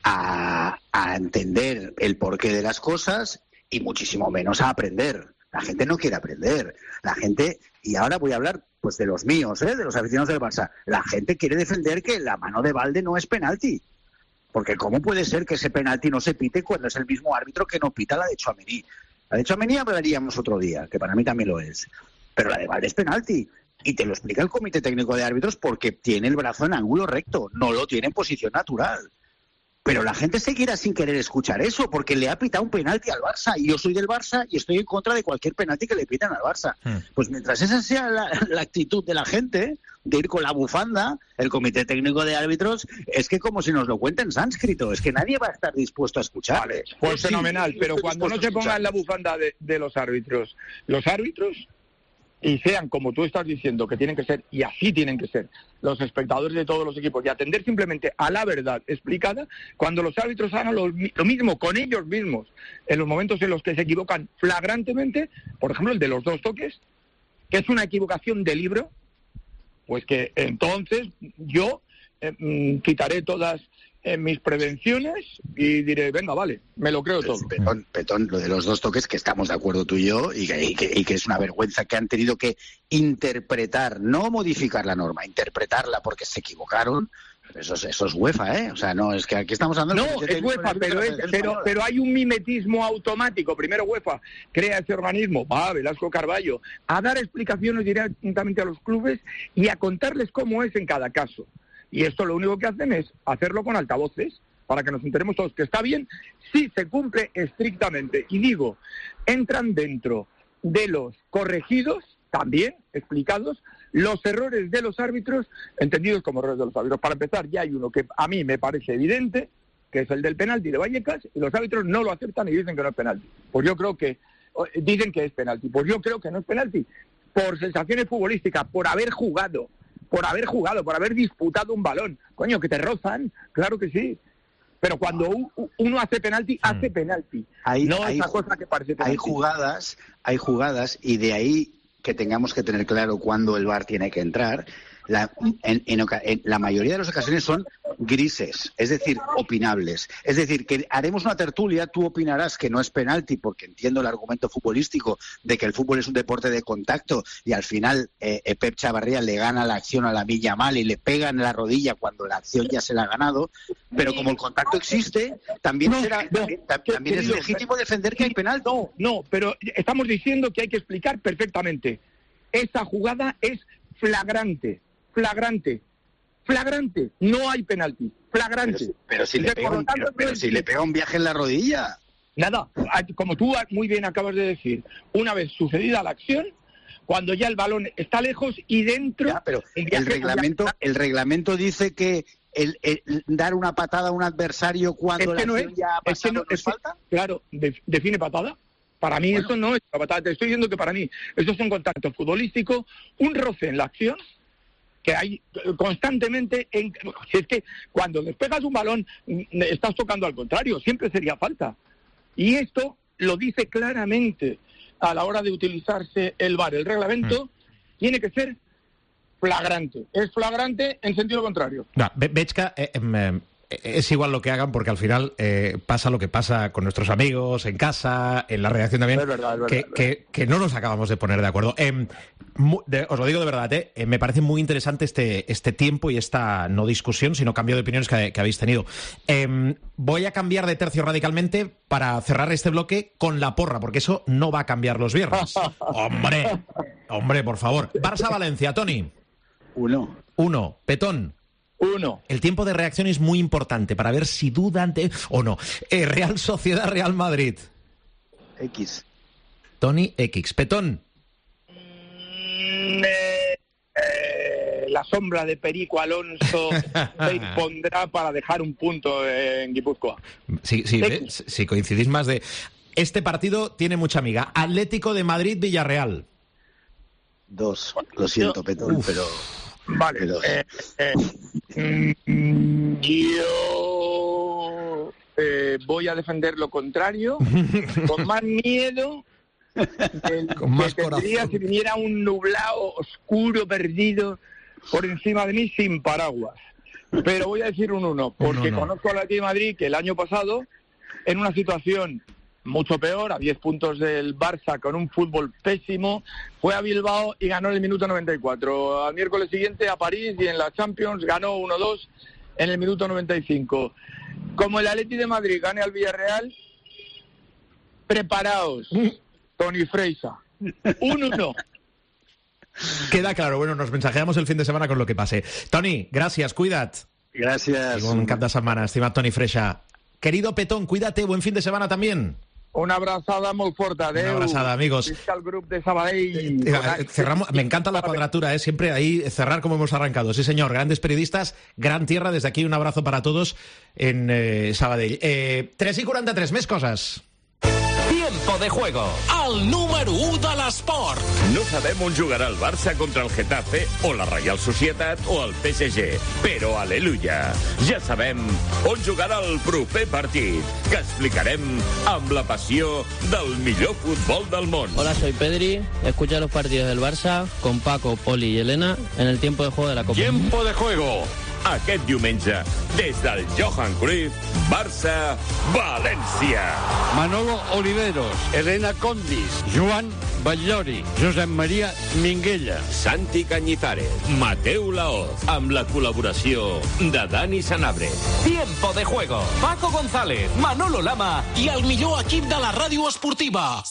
a, a entender el porqué de las cosas y muchísimo menos a aprender. La gente no quiere aprender. La gente, y ahora voy a hablar pues de los míos, ¿eh? de los aficionados del Barça. La gente quiere defender que la mano de Valde no es penalti. Porque ¿cómo puede ser que ese penalti no se pite cuando es el mismo árbitro que no pita la de Tchouaméni? La de Tchouaméni hablaríamos otro día, que para mí también lo es. Pero la de Valde es penalti. Y te lo explica el Comité Técnico de Árbitros porque tiene el brazo en ángulo recto, no lo tiene en posición natural. Pero la gente seguirá sin querer escuchar eso, porque le ha pitado un penalti al Barça, y yo soy del Barça y estoy en contra de cualquier penalti que le pitan al Barça. Mm. Pues mientras esa sea la, la actitud de la gente, de ir con la bufanda, el Comité Técnico de Árbitros, es que como si nos lo cuenten en sánscrito, es que nadie va a estar dispuesto a escuchar.
Vale, pues sí, fenomenal, pero cuando no se pongan la bufanda de, de los árbitros, los árbitros, y sean, como tú estás diciendo, que tienen que ser, y así tienen que ser, los espectadores de todos los equipos, y atender simplemente a la verdad explicada, cuando los árbitros hagan lo, lo mismo con ellos mismos, en los momentos en los que se equivocan flagrantemente, por ejemplo, el de los dos toques, que es una equivocación de libro, pues que entonces yo eh, mm, quitaré todas en mis prevenciones y diré, venga, vale, me lo creo todo.
Petón, Petón, lo de los dos toques, que estamos de acuerdo tú y yo, y que, y, que, y que es una vergüenza que han tenido que interpretar, no modificar la norma, interpretarla porque se equivocaron. Eso es, eso es UEFA, ¿eh? O sea, no, es que aquí estamos hablando...
No, es UEFA, pero, es, pero, pero hay un mimetismo automático. Primero UEFA crea ese organismo, va, Velasco Carballo, a dar explicaciones directamente a los clubes y a contarles cómo es en cada caso. Y esto lo único que hacen es hacerlo con altavoces, para que nos enteremos todos que está bien, si se cumple estrictamente. Y digo, entran dentro de los corregidos, también explicados, los errores de los árbitros, entendidos como errores de los árbitros. Para empezar, ya hay uno que a mí me parece evidente, que es el del penalti de Vallecas, y los árbitros no lo aceptan y dicen que no es penalti. Pues yo creo que, dicen que es penalti, pues yo creo que no es penalti, por sensaciones futbolísticas, por haber jugado, por haber jugado, por haber disputado un balón. Coño, que te rozan, claro que sí. Pero cuando un, uno hace penalti, mm. hace penalti.
Hay,
no
hay,
esa cosa que parece penalti.
Hay jugadas, hay jugadas, y de ahí que tengamos que tener claro cuándo el V A R tiene que entrar. la, en, en, en la mayoría de las ocasiones son grises, es decir, opinables. Es decir, que haremos una tertulia, tú opinarás que no es penalti, porque entiendo el argumento futbolístico de que el fútbol es un deporte de contacto y al final eh, Pep Chavarría le gana la acción a Lamine Yamal y le pega en la rodilla cuando la acción ya se la ha ganado, pero como el contacto existe, también,
no,
será,
no,
también, también
querido,
es legítimo defender que hay penalti.
No, no, pero estamos diciendo que hay que explicar perfectamente. Esa jugada es flagrante, flagrante. Flagrante, no hay penalti, flagrante.
Pero, pero si, le pega, un, pero, pero si le pega un viaje en la rodilla.
Nada, como tú muy bien acabas de decir, una vez sucedida la acción, cuando ya el balón está lejos y dentro...
Ya, pero el reglamento, el reglamento dice que el, el, el dar una patada a un adversario cuando
es que
la
no
acción
es,
ya ha pasado,
es que no,
¿no es
es que,
falta?
Claro, de, define patada. Para mí bueno. Eso no es una patada, te estoy diciendo que para mí eso es un contacto futbolístico, un roce en la acción, que hay constantemente, en, si es que cuando despegas un balón estás tocando al contrario, siempre sería falta. Y esto lo dice claramente a la hora de utilizarse el V A R. El reglamento mm. tiene que ser flagrante. Es flagrante en sentido contrario.
No, veig que eh, eh, es igual lo que hagan porque al final eh, pasa lo que pasa con nuestros amigos, en casa, en la redacción también,
es verdad, es verdad,
que,
es verdad.
Que, que no nos acabamos de poner de acuerdo. Eh, mu, de, os lo digo de verdad, eh, eh, me parece muy interesante este, este tiempo y esta no discusión, sino cambio de opiniones que, que habéis tenido. Eh, voy a cambiar de tercio radicalmente para cerrar este bloque con la porra, porque eso no va a cambiar los viernes. ¡Hombre! ¡Hombre, por favor! Barça-Valencia, Toni.
Uno.
Uno. Petón.
Uno.
El tiempo de reacción es muy importante para ver si dudan de, o no. Eh, Real Sociedad, Real Madrid.
X.
Toni, X. Petón.
Mm, eh, eh, la sombra de Perico Alonso se impondrá para dejar un punto en Guipúzcoa.
Sí, sí, ¿ves? Si coincidís más de... Este partido tiene mucha amiga. Atlético de Madrid, Villarreal.
Dos. Lo siento, Petón, Uf. pero...
Vale, eh, eh, mm, yo eh, voy a defender lo contrario, con más miedo del
con más
que tendría
corazón.
si viniera un nublado oscuro, perdido, por encima de mí sin paraguas. Pero voy a decir un uno, porque
un uno.
conozco al Atlético de Madrid que el año pasado, en una situación mucho peor, a diez puntos del Barça, con un fútbol pésimo, fue a Bilbao y ganó en el minuto noventa y cuatro. Al miércoles siguiente a París y en la Champions ganó uno dos en el minuto noventa y cinco. Como el Atleti de Madrid gane al Villarreal, preparaos, Toni Freisa. Un uno.
Queda claro, bueno, nos mensajeamos el fin de semana con lo que pase. Toni, gracias, cuida't.
Gracias.
I bon cap de setmana, estimat Toni Freixa. Querido Petón, cuídate, buen fin de semana también.
Una abrazada muy fuerte, adeu.
Una abrazada, amigos.
Al grupo de Sabadell.
Eh, cerramos, me encanta la cuadratura, ¿eh? Siempre ahí cerrar como hemos arrancado. Sí, señor, grandes periodistas, gran tierra. Desde aquí un abrazo para todos en eh, Sabadell. Eh, tres i quaranta-tres, més coses.
Tiempo de juego, el número u de l'esport.
No sabem on jugarà el Barça contra el Getafe o la Reial Societat o el P S G, però aleluia, ja sabem on jugarà el proper partit, que explicarem amb la passió del millor futbol del món.
Hola, soy Pedri, escucha los partidos del Barça con Paco, Poli y Elena en el tiempo de juego de la Copa.
Tiempo de juego, aquest diumenge, des del Johan Cruyff, Barça-València.
Manolo Oliveros, Elena Condis, Joan Batllori, Josep Maria Minguella,
Santi Cañizares, Mateu Laoz, amb la col·laboració de Dani Sanabria.
Tiempo de juego, Paco González, Manolo Lama i el millor equip de la ràdio esportiva.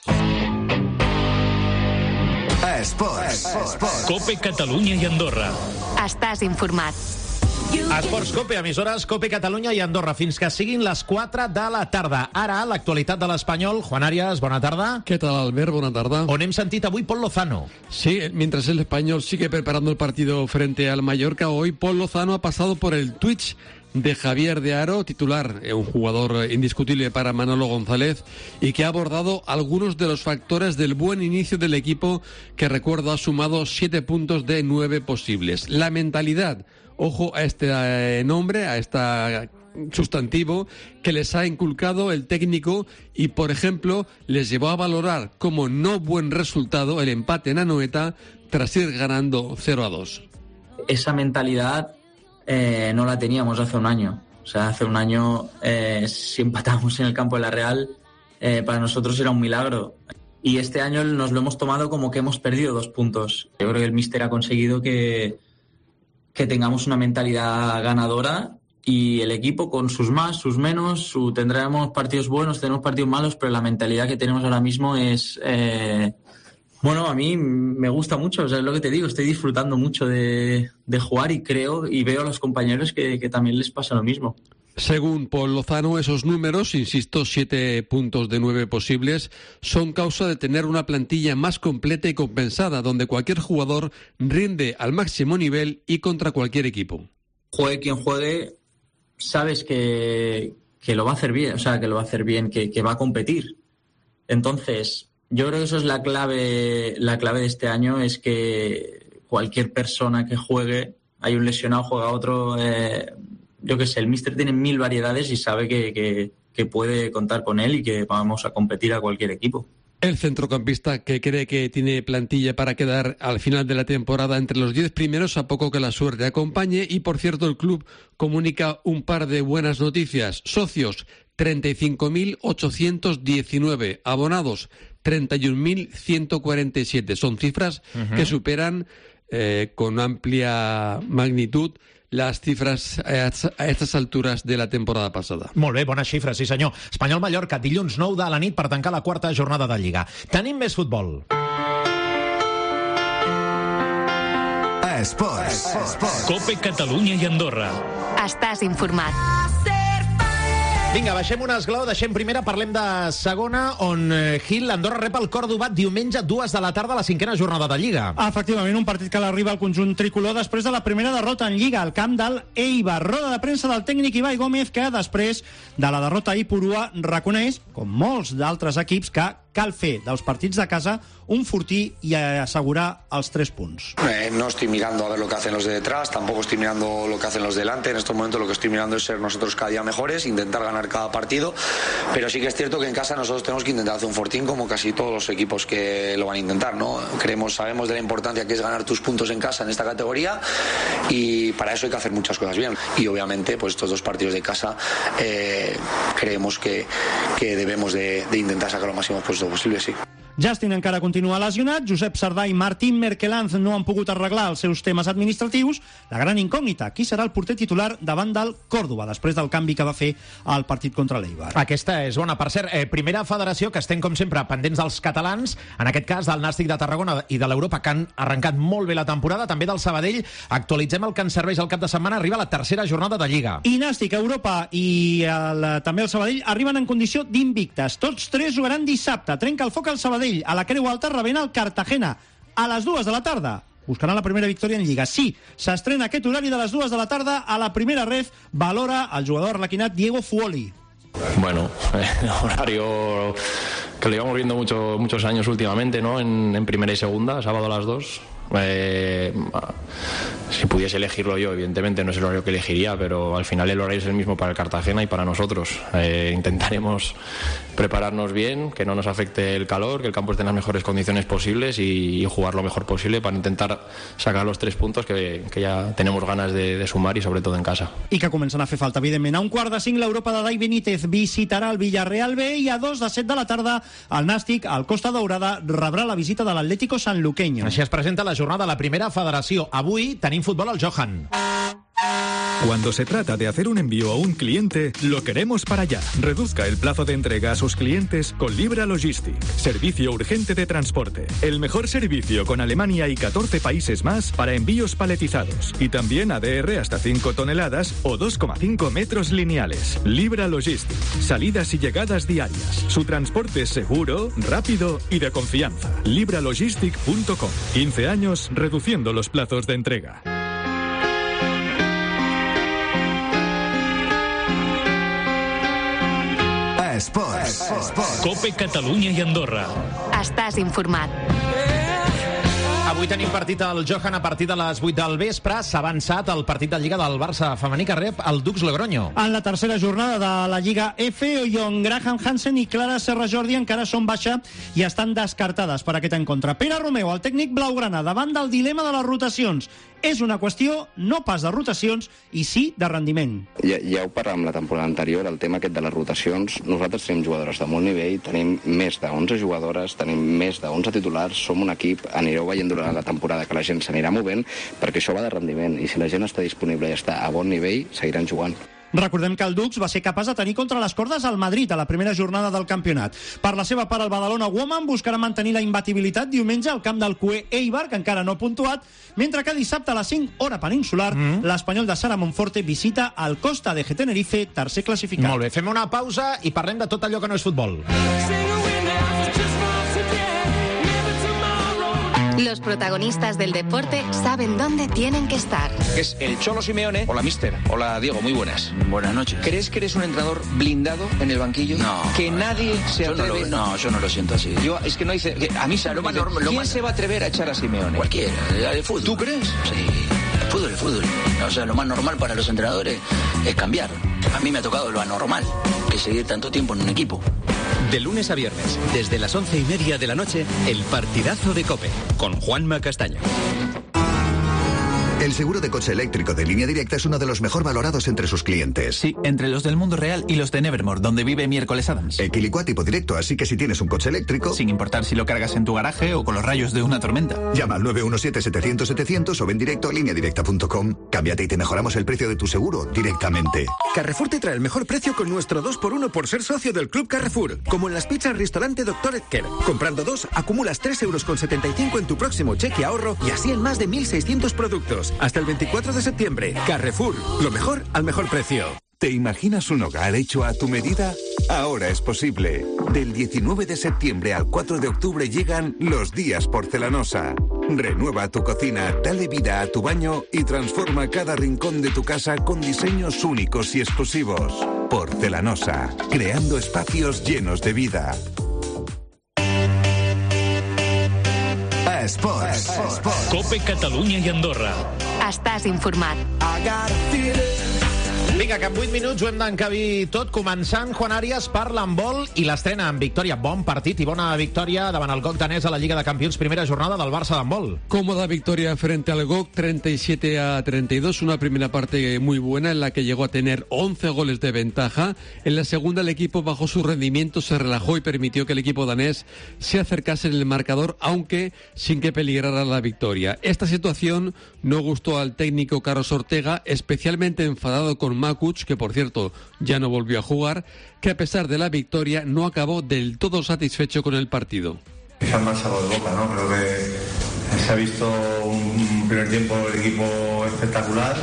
Esports. Esports.
Cope Catalunya i Andorra.
Estàs informat.
Esports Cope, emissores Cope Catalunya i Andorra, fins que siguin les quatre de la tarda. Ara, l'actualitat de l'Espanyol. Juan Arias, bona tarda.
¿Qué tal, Albert? Buena tarde.
On hem sentit avui Pol Lozano.
Sí, mientras el Español sigue preparando el partido frente al Mallorca, hoy Pol Lozano ha pasado por el Twitch de Javier de Aro, titular, un jugador indiscutible para Manolo González, y que ha abordado algunos de los factores del buen inicio del equipo, que, recuerdo, ha sumado siete puntos de nueve posibles. La mentalidad, ojo a este eh, nombre, a este sustantivo que les ha inculcado el técnico y, por ejemplo, les llevó a valorar como no buen resultado el empate en Anoeta tras ir ganando cero a dos.
esa mentalidad eh, no la teníamos hace un año. O sea, hace un año eh, si empatábamos en el campo de la Real, eh, para nosotros era un milagro. Y este año nos lo hemos tomado como que hemos perdido dos puntos. Yo creo que el míster ha conseguido que, que tengamos una mentalidad ganadora y el equipo con sus más, sus menos, su, tendremos partidos buenos, tendremos partidos malos, pero la mentalidad que tenemos ahora mismo es... Eh, bueno, a mí me gusta mucho, o sea, es lo que te digo, estoy disfrutando mucho de, de jugar y creo y veo a los compañeros que, que también les pasa lo mismo.
Según Paul Lozano, esos números, insisto, siete puntos de nueve posibles, son causa de tener una plantilla más completa y compensada, donde cualquier jugador rinde al máximo nivel y contra cualquier equipo.
Juegue quien juegue, sabes que, que lo va a hacer bien, o sea, que lo va a hacer bien, que, que va a competir. Entonces, yo creo que eso es la clave, la clave de este año, es que cualquier persona que juegue, hay un lesionado, juega otro... Eh, yo qué sé, el míster tiene mil variedades y sabe que, que, que puede contar con él y que vamos a competir a cualquier equipo.
El centrocampista que cree que tiene plantilla para quedar al final de la temporada entre los diez primeros a poco que la suerte acompañe. Y por cierto, el club comunica un par de buenas noticias. Socios, treinta y cinco mil ochocientos diecinueve. Abonados, treinta y un mil ciento cuarenta y siete. Son cifras uh-huh. que superan eh, con amplia magnitud les xifres a aquestes altures de la temporada passada.
Molt bé, bones xifres, sí senyor. Espanyol-Mallorca, dilluns nou de la nit per tancar la quarta jornada de Lliga. Tenim més futbol.
Esports. Esports.
Cope Catalunya i Andorra.
Estàs informat.
Vinga, baixem un esglaó, deixem primera, parlem de segona, on Gil, Andorra rep el Còrdova diumenge dues de la tarda a la cinquena jornada de Lliga.
Efectivament, un partit que l'arriba al conjunt tricolor després de la primera derrota en Lliga al camp del Eibar. Roda de premsa del tècnic Ibai Gómez, que després de la derrota a Ipurua reconeix, com molts d'altres equips, que cal fer dels partits de casa un fortí y asegurar els tres punts.
Eh, no estoy mirando a ver lo que hacen los de detrás, tampoco estoy mirando lo que hacen los de delante. En estos momentos lo que estoy mirando es ser nosotros cada día mejores, intentar ganar cada partido, pero sí que es cierto que en casa nosotros tenemos que intentar hacer un fortín como casi todos los equipos que lo van a intentar, ¿no? Creemos, sabemos de la importancia que es ganar tus puntos en casa en esta categoría y para eso hay que hacer muchas cosas bien. Y obviamente pues estos dos partidos de casa eh, creemos que, que debemos de, de intentar sacar lo máximo pues, possible, sí.
Justin encara continua lesionat, Josep Sardà i Martín Merkelanz no han pogut arreglar els seus temes administratius. La gran incògnita, qui serà el porter titular davant del Còrdova, després del canvi que va fer al partit contra l'Eibar.
Aquesta és bona. Per cert, eh, primera federació que estem, com sempre, pendents dels catalans, en aquest cas del Nàstic de Tarragona i de l'Europa, que han arrencat molt bé la temporada, també del Sabadell. Actualitzem el que ens serveix el cap de setmana, arriba la tercera jornada de Lliga.
I Nàstic, Europa i el, també el Sabadell arriben en condició d'invictes. Tots tres jugaran dissabte. Trenca el foc al Sabadell. A la Creu Alta rebent el Cartagena a les dues de la tarda. Buscaran la primera victòria en Lliga. Sí, s'estrena aquest horari de les dues de la tarda. A la primera ref valora el jugador arlequinat Diego Fuoli.
Bueno, eh, horario que lo llevamos viendo mucho, muchos años últimamente, ¿no? En, en primera y segunda, sábado a las dos. Eh, si pudiese elegirlo yo, evidentemente no es el horario que elegiría, pero al final el horario es el mismo para el Cartagena y para nosotros. Eh, intentaremos prepararnos bien, que no nos afecte el calor, que el campo esté en las mejores condiciones posibles y, y jugar lo mejor posible para intentar sacar los tres puntos que, que ya tenemos ganas de, de sumar y sobre todo en casa.
I que comencen a fer falta, evidentment. A un quart de cinc l'Europa de Dai Benítez visitarà el Villarreal B i a dos de set de la tarda el Nàstic, al Costa Daurada, rebrà la visita de l'Atlético Sanluqueño.
Així es presenta la jornada de la primera federació. Avui tenim futbol al Johan.
Cuando se trata de hacer un envío a un cliente, lo queremos para allá. Reduzca el plazo de entrega a sus clientes con Libra Logistic. Servicio urgente de transporte. El mejor servicio con Alemania y catorce países más para envíos paletizados. Y también A D R hasta cinco toneladas o dos coma cinco metros lineales. Libra Logistic. Salidas y llegadas diarias. Su transporte es seguro, rápido y de confianza. libra logistic punto com. quince años reduciendo los plazos de entrega.
Esports. Esports.
Cope Catalunya i Andorra.
Estàs informat.
Avui tenim partit al Johan a partir de les vuit del vespre. S'ha avançat el partit de Lliga del Barça femení que rep el Dux Logroño.
En la tercera jornada de la Lliga F, John Graham Hansen i Clara Serra Jordi encara són baixa i estan descartades per aquest encontre. Pere Romeu, el tècnic blaugrana, davant del dilema de les rotacions. És una qüestió no pas de rotacions i sí de rendiment.
Ja, ja ho parlàvem la temporada anterior, el tema aquest de les rotacions. Nosaltres tenim jugadores de molt nivell, tenim més de onze jugadores, tenim més de onze titulars, som un equip, anireu veient durant la temporada que la gent s'anirà movent, perquè això va de rendiment, i si la gent està disponible i està a bon nivell, seguiran jugant.
Recordem que el Dux va ser capaç de tenir contra les cordes al Madrid a la primera jornada del campionat. Per la seva part, el Badalona Woman buscarà mantenir la imbatibilitat diumenge al camp del Q E Eibar, que encara no ha puntuat, mentre que dissabte a les cinc, hora peninsular, mm. l'Espanyol de Sara Monforte visita el Costa de Tenerife, tercer classificat.
Molt bé, fem una pausa i parlem de tot allò que no és futbol.
Los protagonistas del deporte saben dónde tienen que estar.
Es el Cholo Simeone. Hola, mister. Hola, Diego. Muy buenas.
Buenas noches.
¿Crees que eres un entrenador blindado en el banquillo?
No.
Que nadie se atreve...
Yo no, lo, no, yo no lo siento así.
Yo, es que no dice... Que a mí se
lo
me
más
dice,
normal,
¿quién
más...
se va a atrever a echar a Simeone?
Cualquiera. El fútbol.
¿Tú crees?
Sí. El fútbol, el fútbol. O sea, lo más normal para los entrenadores es cambiar. A mí me ha tocado lo anormal, que seguir tanto tiempo en un equipo.
De lunes a viernes, desde las once y media de la noche, el partidazo de COPE, con Juanma Castaño.
El seguro de coche eléctrico de Línea Directa es uno de los mejor valorados entre sus clientes.
Sí, entre los del mundo real y los de Nevermore, donde vive Miércoles Adams.
Equilicua tipo directo, así que si tienes un coche eléctrico...
Sin importar si lo cargas en tu garaje o con los rayos de una tormenta.
Llama al nueve uno siete, setecientos, setecientos o ven directo a línea directa punto com. Cámbiate y te mejoramos el precio de tu seguro directamente.
Carrefour te trae el mejor precio con nuestro dos por uno por ser socio del Club Carrefour. Como en las pizzas restaurante doctor Edker. Comprando dos, acumulas tres euros con setenta y cinco en tu próximo cheque ahorro y así en más de mil seiscientos productos. Hasta el veinticuatro de septiembre. Carrefour, lo mejor al mejor precio.
¿Te imaginas un hogar hecho a tu medida? Ahora es posible. Del diecinueve de septiembre al cuatro de octubre llegan los días Porcelanosa. Renueva tu cocina, dale vida a tu baño y transforma cada rincón de tu casa con diseños únicos y exclusivos. Porcelanosa, creando espacios llenos de vida.
Esports. Esports.
COPE Catalunya i Andorra.
Estàs informat.
Vinga, que en vuit minuts ho hem d'encabir tot, començant Juan Arias per l'handbol i l'estrena en victòria. Bon partit i bona victòria davant el G O C danès a la Lliga de Campions, primera jornada del Barça d'handbol.
Cómoda victoria frente al G O C, treinta y siete a treinta y dos, una primera parte muy buena en la que llegó a tener once goles de ventaja. En la segunda el equipo bajó su rendimiento, se relajó y permitió que el equipo danés se acercase en el marcador, aunque sin que peligrara la victoria. Esta situación no gustó al técnico Carlos Ortega, especialmente enfadado con Makuch, que por cierto ya no volvió a jugar, que a pesar de la victoria no acabó del todo satisfecho con el partido.
Quizás más sabor de boca, ¿no? Creo que se ha visto un primer tiempo el equipo espectacular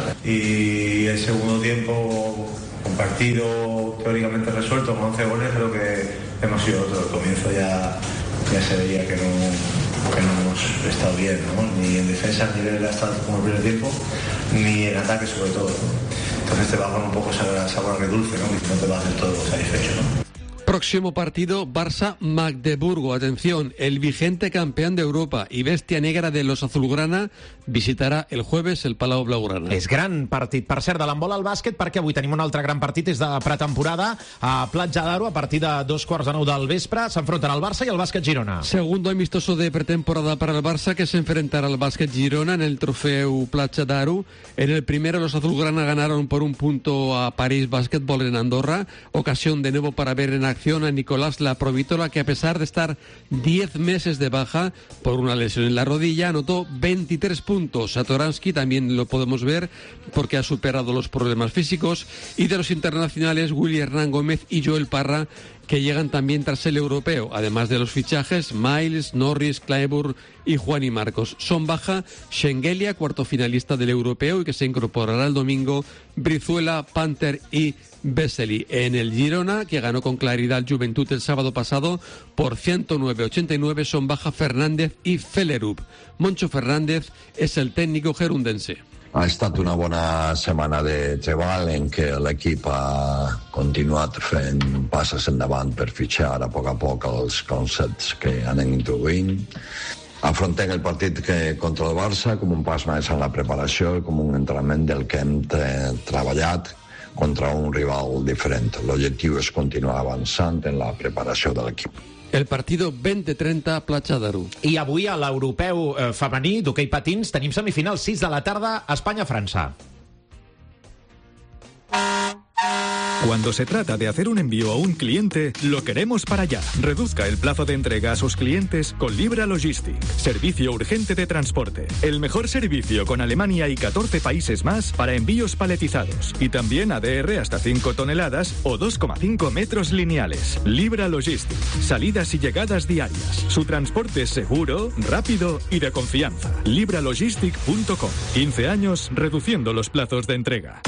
y el segundo tiempo un partido teóricamente resuelto con once goles. Creo que hemos sido otro. Al comienzo ya, ya se veía que no, que no hemos estado bien, ¿no? Ni en defensa ni en el estado como el primer tiempo, ni en ataque sobre todo, ¿no? Entonces te va con un poco sabor, sabor agridulce, ¿no? Y no te vas del todo satisfecho, ¿no?
Próximo partido, Barça-Magdeburgo. Atención, el vigente campeón de Europa y bestia negra de los azulgrana visitarà el jueves el Palau Blaugrana.
És gran partit, per cert, de l'handbol al bàsquet, perquè avui tenim un altre gran partit, és de pretemporada a Platja d'Aro, a partir de dos quarts de nou del vespre. S'enfronten el Barça i el Bàsquet Girona.
Segundo amistoso de pretemporada para el Barça, que se enfrentará al Bàsquet Girona en el trofeo Platja d'Aro. En el primero los azulgrana ganaron por un punto a París Basketball en Andorra, ocasión de nuevo para ver en acción a Nicolás La Provítola, que a pesar de estar diez meses de baja por una lesión en la rodilla, anotó veintitrés puntos. Satoransky también lo podemos ver porque ha superado los problemas físicos. Y de los internacionales, Willy Hernán Gómez y Joel Parra, que llegan también tras el europeo, además de los fichajes Miles, Norris, Clyburn y Juan y Marcos. Son baja Schengelia, cuarto finalista del europeo y que se incorporará el domingo, Brizuela, Panther y Vesely. En el Girona, que ganó con claridad el Juventud el sábado pasado por ciento nueve a ochenta y nueve, son baja Fernández y Fellerup. Moncho Fernández es el técnico gerundense.
Ha estat una bona setmana de treball en què l'equip ha continuat fent passes endavant per fitxar a poc a poc els conceptes que anem introduint. Afrontem el partit que, contra el Barça com un pas més en la preparació i com un entrenament del que hem treballat contra un rival diferent. L'objectiu és continuar avançant en la preparació de l'equip.
El partido veinte treinta, Platja d'Aro.
I avui a l'europeu eh, femení d'hoquei patins tenim semifinal sis de la tarda, Espanya-França.
Cuando se trata de hacer un envío a un cliente, lo queremos para allá. Reduzca el plazo de entrega a sus clientes con Libra Logistic. Servicio urgente de transporte. El mejor servicio con Alemania y catorce países más para envíos paletizados. Y también A D R hasta cinco toneladas o dos coma cinco metros lineales. Libra Logistic. Salidas y llegadas diarias. Su transporte es seguro, rápido y de confianza. libra logistic punto com. quince años reduciendo los plazos de entrega.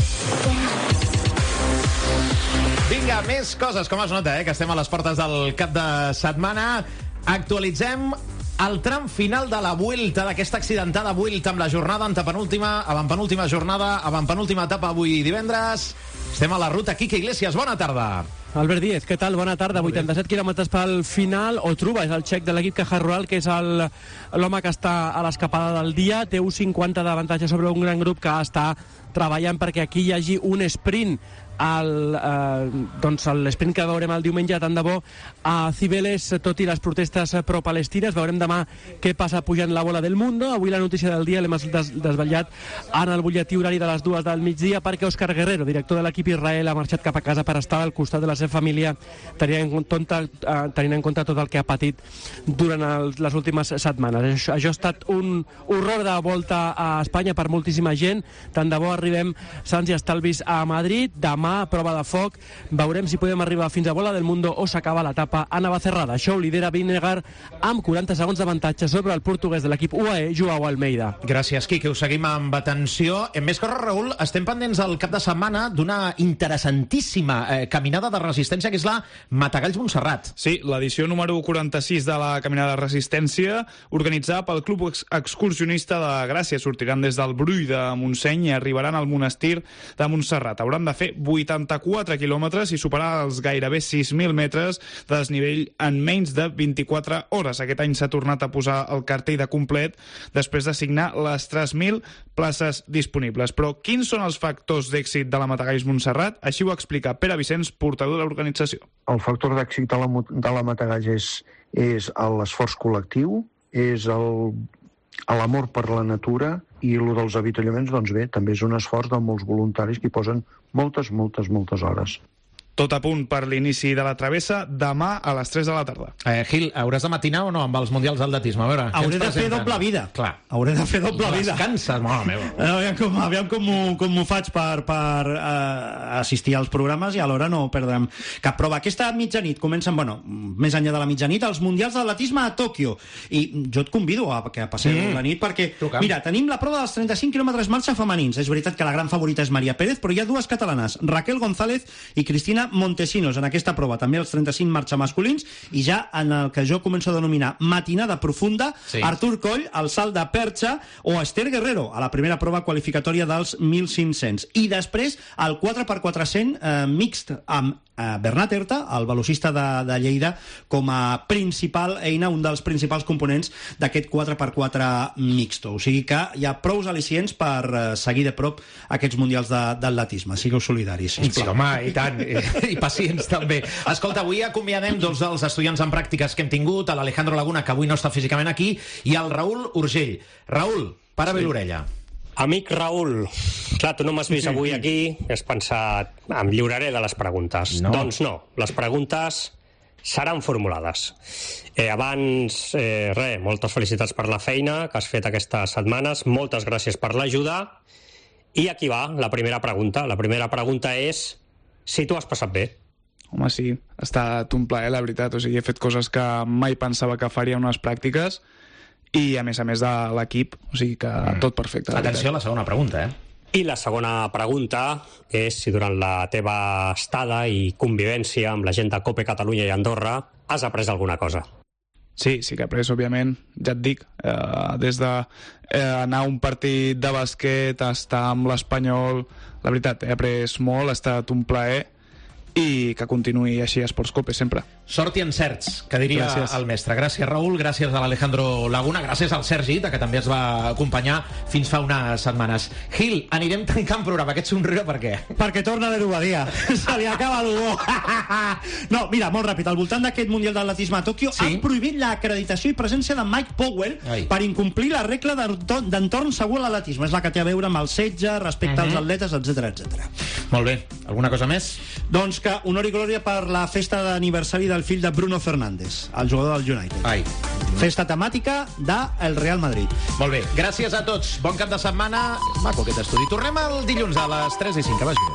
Vinga, més coses, com es nota, eh, que estem a les portes del cap de setmana. Actualitzem el tram final de la Vuelta, d'aquesta accidentada Vuelta, amb la jornada antepenúltima, avantpenúltima jornada, avantpenúltima etapa avui divendres. Estem a la ruta. Quique Iglesias, bona tarda.
Albert Díez, què tal? Bona tarda. vuitanta-set quilòmetres pel final. Otruba és el xec de l'equip Caja Rural, que és el, l'home que està a l'escapada del dia. Té un cinquanta d'avantatge sobre un gran grup que està treballant perquè aquí hi hagi un sprint. El, eh, doncs l'esprint que veurem el diumenge, tant de bo a Cibeles, tot i les protestes pro-palestines. Veurem demà què passa pujant la bola del Mundo. Avui la notícia del dia l'hem des desvetllat en el butlletí horari de les dues del migdia, perquè Òscar Guerrero, director de l'equip Israel, ha marxat cap a casa per estar al costat de la seva família, tenint en compte, eh, tenint en compte tot el que ha patit durant el, les últimes setmanes. Això, això ha estat un horror de volta a Espanya per moltíssima gent. Tant de bo arribem sans i estalvis a Madrid. Demà prova de foc, veurem si podem arribar fins a bola del Mundo o s'acaba l'etapa a Navacerrada. Això ho lidera Vinegar amb quaranta segons d'avantatge sobre el portuguès de l'equip U A E, Joao Almeida.
Gràcies, Quique, ho seguim amb atenció. En més coses, Raül, estem pendents al cap de setmana d'una interessantíssima eh, caminada de resistència, que és la Matagalls-Montserrat.
Sí, l'edició número quaranta-sis de la caminada de resistència, organitzada pel Club Excursionista de Gràcia. Sortiran des del Brull de Montseny i arribaran al monestir de Montserrat. Hauran de fer vuitanta-quatre quilòmetres i superar els gairebé sis mil metres de desnivell en menys de vint-i-quatre hores. Aquest any s'ha tornat a posar el cartell de complet després de signar les tres mil places disponibles. Però quins són els factors d'èxit de la Matagalls-Montserrat? Així ho explica Pere Vicenç, portador de l'organització.
El factor d'èxit de la, de la Matagalls és, és l'esforç col·lectiu, és el l'amor per la natura, i el dels avituallaments, doncs bé, també és un esforç de molts voluntaris que hi posen moltes, moltes, moltes hores.
Tot a punt per l'inici de la travessa demà a les tres de la tarda.
Eh, Gil, hauràs de matinar o no amb els mundials d'atletisme? A veure,
hauré de fer doble vida.
Clar.
Hauré de fer doble vida.
Descanses, mare meva.
Aviam com, aviam com, ho, com ho faig per, per uh, assistir als programes i alhora no perdrem cap prova. Aquesta mitjanit comencen, bueno, més enllà de la mitjanit, els mundials d'atletisme a Tòquio. I jo et convido a que passeu mm. la nit perquè, Tocam. mira, tenim la prova dels trenta-cinc quilòmetres marxa femenins. És veritat que la gran favorita és Maria Pérez, però hi ha dues catalanes, Raquel González i Cristina Montesinos en aquesta prova, també els trenta-cinc marxa masculins, i ja en el que jo començo a denominar matinada profunda, sí. Artur Coll, el salt de perxa, o Esther Guerrero, a la primera prova qualificatòria dels mil cinc-cents. I després el quatre per quatre-cents eh, mixt amb eh, Bernat Herta, el velocista de, de Lleida, com a principal eina, un dels principals components d'aquest quatre per quatre mixto. O sigui que hi ha prous al·licients per eh, seguir de prop aquests mundials d'atletisme. Sigueu solidaris, sisplau.
Sí, home, i tant. I pacients també. Escolta, avui acomiadem dos dels estudiants en pràctiques que hem tingut, a l'Alejandro Laguna, que avui no està físicament aquí, i el Raül Urgell. Raül, para bé l'orella.
Amic Raül, clar, tu no m'has vist avui aquí, has pensat, em lliuraré de les preguntes. No. Doncs no, les preguntes seran formulades. Eh, abans, eh, res, moltes felicitats per la feina que has fet aquestes setmanes, moltes gràcies per l'ajuda, i aquí va la primera pregunta. La primera pregunta és si tu has passat bé.
Home, sí, ha estat un plaer, la veritat. O sigui, he fet coses que mai pensava que faria unes pràctiques i, a més a més, de l'equip. O sigui que mm. tot perfecte.
Atenció a la segona pregunta, eh?
I la segona pregunta és si durant la teva estada i convivència amb la gent de COPE Catalunya i Andorra has après alguna cosa.
Sí, sí que he après, òbviament. Ja et dic, eh, des de eh, anar a un partit de bàsquet, estar amb l'Espanyol, la veritat, he après molt, ha estat un plaer i que continuï així a Esports Cope sempre.
Sort i encerts, que diria
Gràcies.
el mestre. Gràcies, Raül, gràcies a l'Alejandro Laguna, gràcies al Sergi, que també es va acompanyar fins fa unes setmanes. Gil, anirem tancant programa. Aquest somriure per què?
Perquè torna l'Edu Badia. Se li acaba l'humor. No, mira, molt ràpid. Al voltant d'aquest Mundial d'Atletisme a Tòquio sí? han prohibit l'acreditació i presència de Mike Powell Ai. per incomplir la regla d'entorn segur a l'atletisme. És la que té a veure amb el setge, respecte uh -huh. als atletes, etcètera, etcètera.
Molt bé. Alguna cosa més?
Doncs que honor i glòria per la festa d'aniversari del fill de Bruno Fernández, el jugador del United.
Ai.
Festa temàtica del Real Madrid.
Molt bé. Gràcies a tots. Bon cap de setmana. Maco aquest estudi. Tornem el dilluns a les tres i cinc. Que vagi bé.